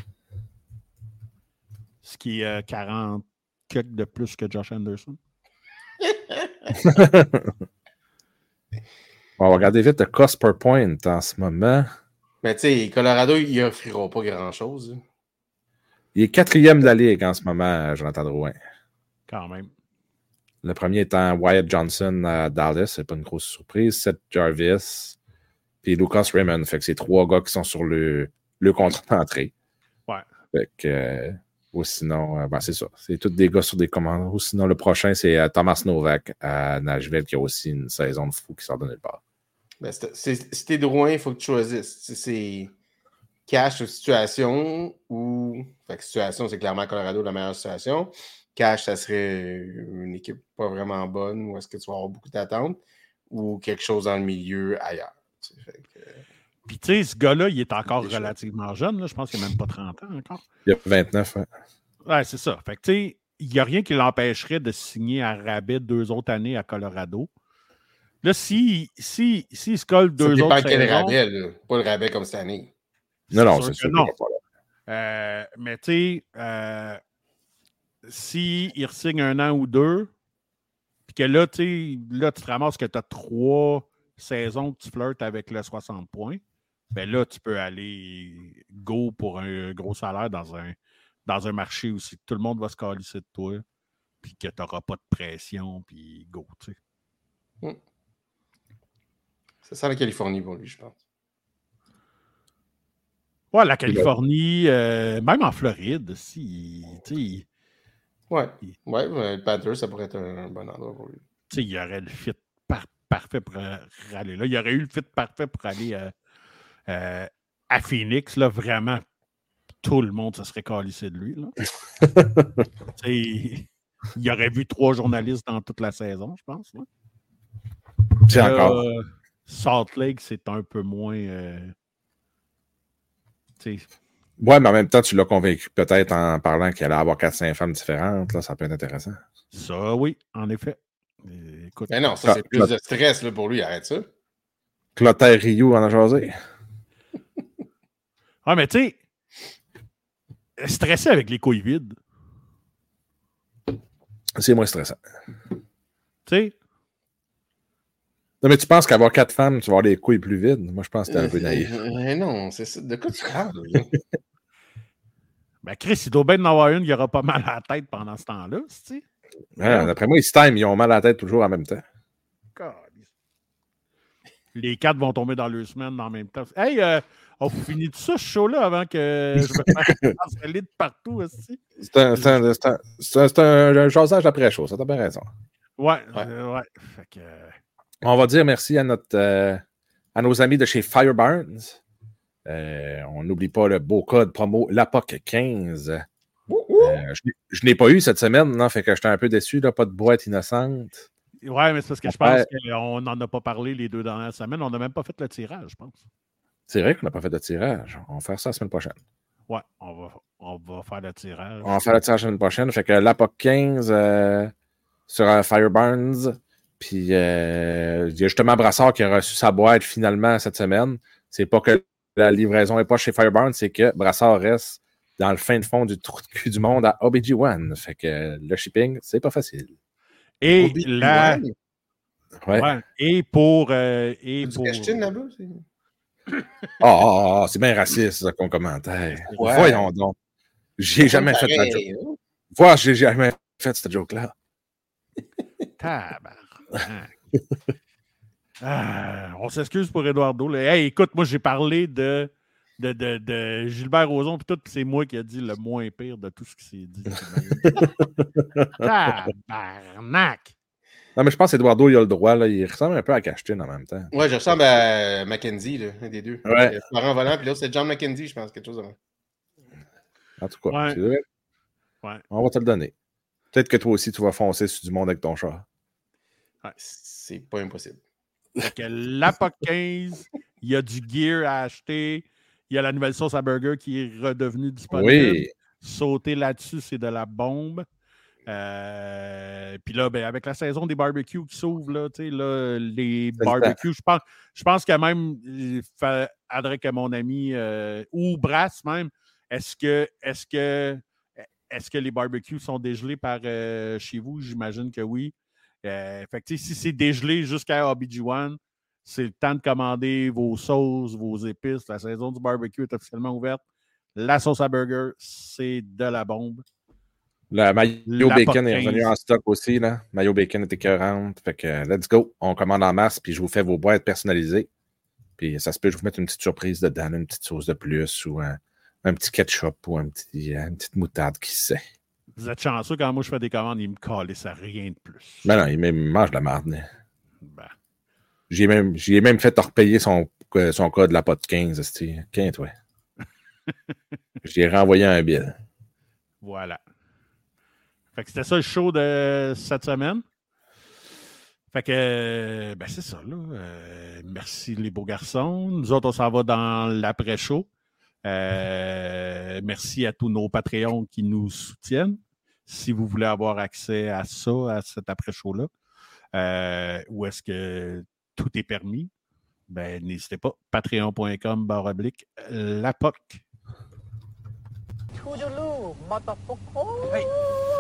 Ce qui est euh, quarante de plus que Josh Anderson. On va regarder vite le cost per point en ce moment. Mais tu sais, Colorado, ils n'offriront pas grand-chose. Il est quatrième de la ligue en ce moment, Jonathan Drouin. Quand même. Le premier étant Wyatt Johnson à Dallas, c'est pas une grosse surprise. Seth Jarvis, puis Lucas Raymond. Fait que c'est trois gars qui sont sur le, le contrat d'entrée. Ouais. Fait que, euh, ou sinon, euh, ben c'est ça. C'est tous des gars sur des commandes. Ou sinon, le prochain, c'est euh, Thomas Novak à Nashville qui a aussi une saison de fou qui sort de nulle part. Ben, si t'es Drouin, il faut que tu choisisses. Si c'est cash ou situation, ou. Fait que situation, c'est clairement Colorado la meilleure situation. Cash, ça serait une équipe pas vraiment bonne, ou est-ce que tu vas avoir beaucoup d'attentes, ou quelque chose dans le milieu ailleurs. Fait que... Puis tu sais, ce gars-là, il est encore relativement jeune. Là. Je pense qu'il n'a même pas trente ans encore. Il a vingt-neuf ans. Ouais, ouais c'est ça. Fait que tu sais, il n'y a rien qui l'empêcherait de signer à rabais deux autres années à Colorado. Là, s'il si, si, si se colle deux ça autres saisons... quel saisons... rabais, là. Pas le rabais comme cette année. Non, non, c'est sûr que non. Pas euh, mais tu sais, euh, s'il re-signe un an ou deux, puis que là, tu sais, là, tu te ramasses que tu as trois saisons que tu flirtes avec le soixante points, ben là, tu peux aller go pour un gros salaire dans un, dans un marché où tout le monde va se calisser de toi, puis que tu n'auras pas de pression, puis go, tu sais. Hmm. C'est ça la Californie pour lui, je pense. Ouais, la Californie, euh, même en Floride, si, tu sais. Ouais, il, ouais, le Panthers, ça pourrait être un, un bon endroit pour lui. Tu sais, il y aurait le fit par, parfait pour euh, aller là. Il y aurait eu le fit parfait pour aller euh, euh, à Phoenix, là, vraiment. Tout le monde se serait calissé de lui, là. Il aurait vu trois journalistes dans toute la saison, je pense. Là. C'est là, encore. Euh, Salt Lake, c'est un peu moins. Euh, ouais, mais en même temps, tu l'as convaincu peut-être en parlant qu'il allait avoir quatre cinq femmes différentes. Là, ça peut être intéressant. Ça, oui, en effet. Écoute, mais non, ça, c'est plus de stress là, pour lui. Arrête ça. Clotaire Rio en a jasé. Ah, mais tu sais, stressé avec les couilles vides. C'est moins stressant. Tu sais? Non, mais tu penses qu'avoir quatre femmes, tu vas avoir les couilles plus vides? Moi, je pense que t'es un peu naïf. Mais non, c'est ça. De quoi tu parles? Ben, Chris, il doit bien en avoir une qui aura pas mal à la tête pendant ce temps-là, tu sais. Ouais, d'après moi, ils se time, ils ont mal à la tête toujours en même temps. God. Les quatre vont tomber dans deux semaines en même temps. Hey, euh, on finit tout ça, ce show-là, avant que je me fasse canceller de partout aussi. C'est un, c'est un, c'est un, c'est un, un jasage après-show, ça t'as bien raison. Ouais, ouais. Euh, ouais. Fait que... On va dire merci à, notre, euh, à nos amis de chez Fireburns. Euh, on n'oublie pas le beau code promo L A P O C quinze. Euh, je, je n'ai pas eu cette semaine, non, fait que j'étais un peu déçu, là, pas de boîte innocente. Ouais, mais c'est parce que je pense qu'on n'en a pas parlé les deux dernières semaines. On n'a même pas fait le tirage, je pense. C'est vrai qu'on n'a pas fait de tirage. On va faire ça la semaine prochaine. Ouais, on va, on va faire le tirage. On va faire le tirage la semaine prochaine. Fait que L A P O C quinze euh, sur euh, Fireburns. Puis euh, il y a justement Brassard qui a reçu sa boîte finalement cette semaine. C'est pas que la livraison n'est pas chez Fireburns, c'est que Brassard reste dans le fin de fond du trou de cul du monde à O B G one. Fait que le shipping, c'est pas facile. Et la... Ouais. Ouais. Et pour... Euh, et pour... là-bas, oh, oh, oh, c'est bien raciste, ça, comme commentaire. Ouais. Voyons donc. J'ai jamais fait cette joke. Vois, j'ai jamais fait cette joke-là. Tabarnak. Ah, on s'excuse pour Eduardo. Hey, écoute, moi, j'ai parlé de, de, de, de Gilbert Rozon, puis tout, puis c'est moi qui ai dit le moins pire de tout ce qui s'est dit. Tabarnak. Non, mais je pense qu'Eduardo, il a le droit. Là. Il ressemble un peu à Cashtin en même temps. Ouais, je ressemble à Mackenzie, là, un des deux. Ouais. Florent Volant, puis l'autre, c'est John Mackenzie, je pense, quelque chose avant. En tout cas, ouais. c'est vrai. Ouais. On va te le donner. Peut-être que toi aussi, tu vas foncer sur du monde avec ton char. Ouais. C'est pas impossible. Fait que la P O C quinze, il y a du gear à acheter. Il y a la nouvelle sauce à burger qui est redevenue disponible. Oui. Sauter là-dessus, c'est de la bombe. Euh, Puis là, ben, avec la saison des barbecues qui s'ouvre, là, là, les C'est barbecues, je pense, je pense que même, il faudrait que mon ami, euh, ou Brass même, est-ce que, est-ce que, est-ce que les barbecues sont dégelés par euh, chez vous? J'imagine que oui. Euh, fait que, si c'est dégelé jusqu'à O B G one, c'est le temps de commander vos sauces, vos épices. La saison du barbecue est officiellement ouverte. La sauce à burger, c'est de la bombe. Le mayo La bacon P O C est revenu quinze. en stock aussi. Là. Mayo bacon est écœurante. Fait que let's go. On commande en masse, puis je vous fais vos boîtes personnalisées. Puis ça se peut, je vous mettre une petite surprise dedans, une petite sauce de plus ou un, un petit ketchup ou un petit, une petite moutarde, qui sait. Vous êtes chanceux, quand moi je fais des commandes, ils me calissent à rien de plus. Ben non, il me mange de la marde. Ben. J'ai même, j'ai même fait repayer son, son code de la P O C quinze. Quinte, ouais. J'ai renvoyé un bill. Voilà. Fait que c'était ça le show de cette semaine. Fait que, ben c'est ça, là. Euh, merci les beaux garçons. Nous autres, on s'en va dans l'après-show. Euh, merci à tous nos Patreons qui nous soutiennent. Si vous voulez avoir accès à ça, à cet après-show-là, euh, où est-ce que tout est permis, ben n'hésitez pas. Patreon.com barre oblique la P O C. Toodaloo, motherfucker. Hey.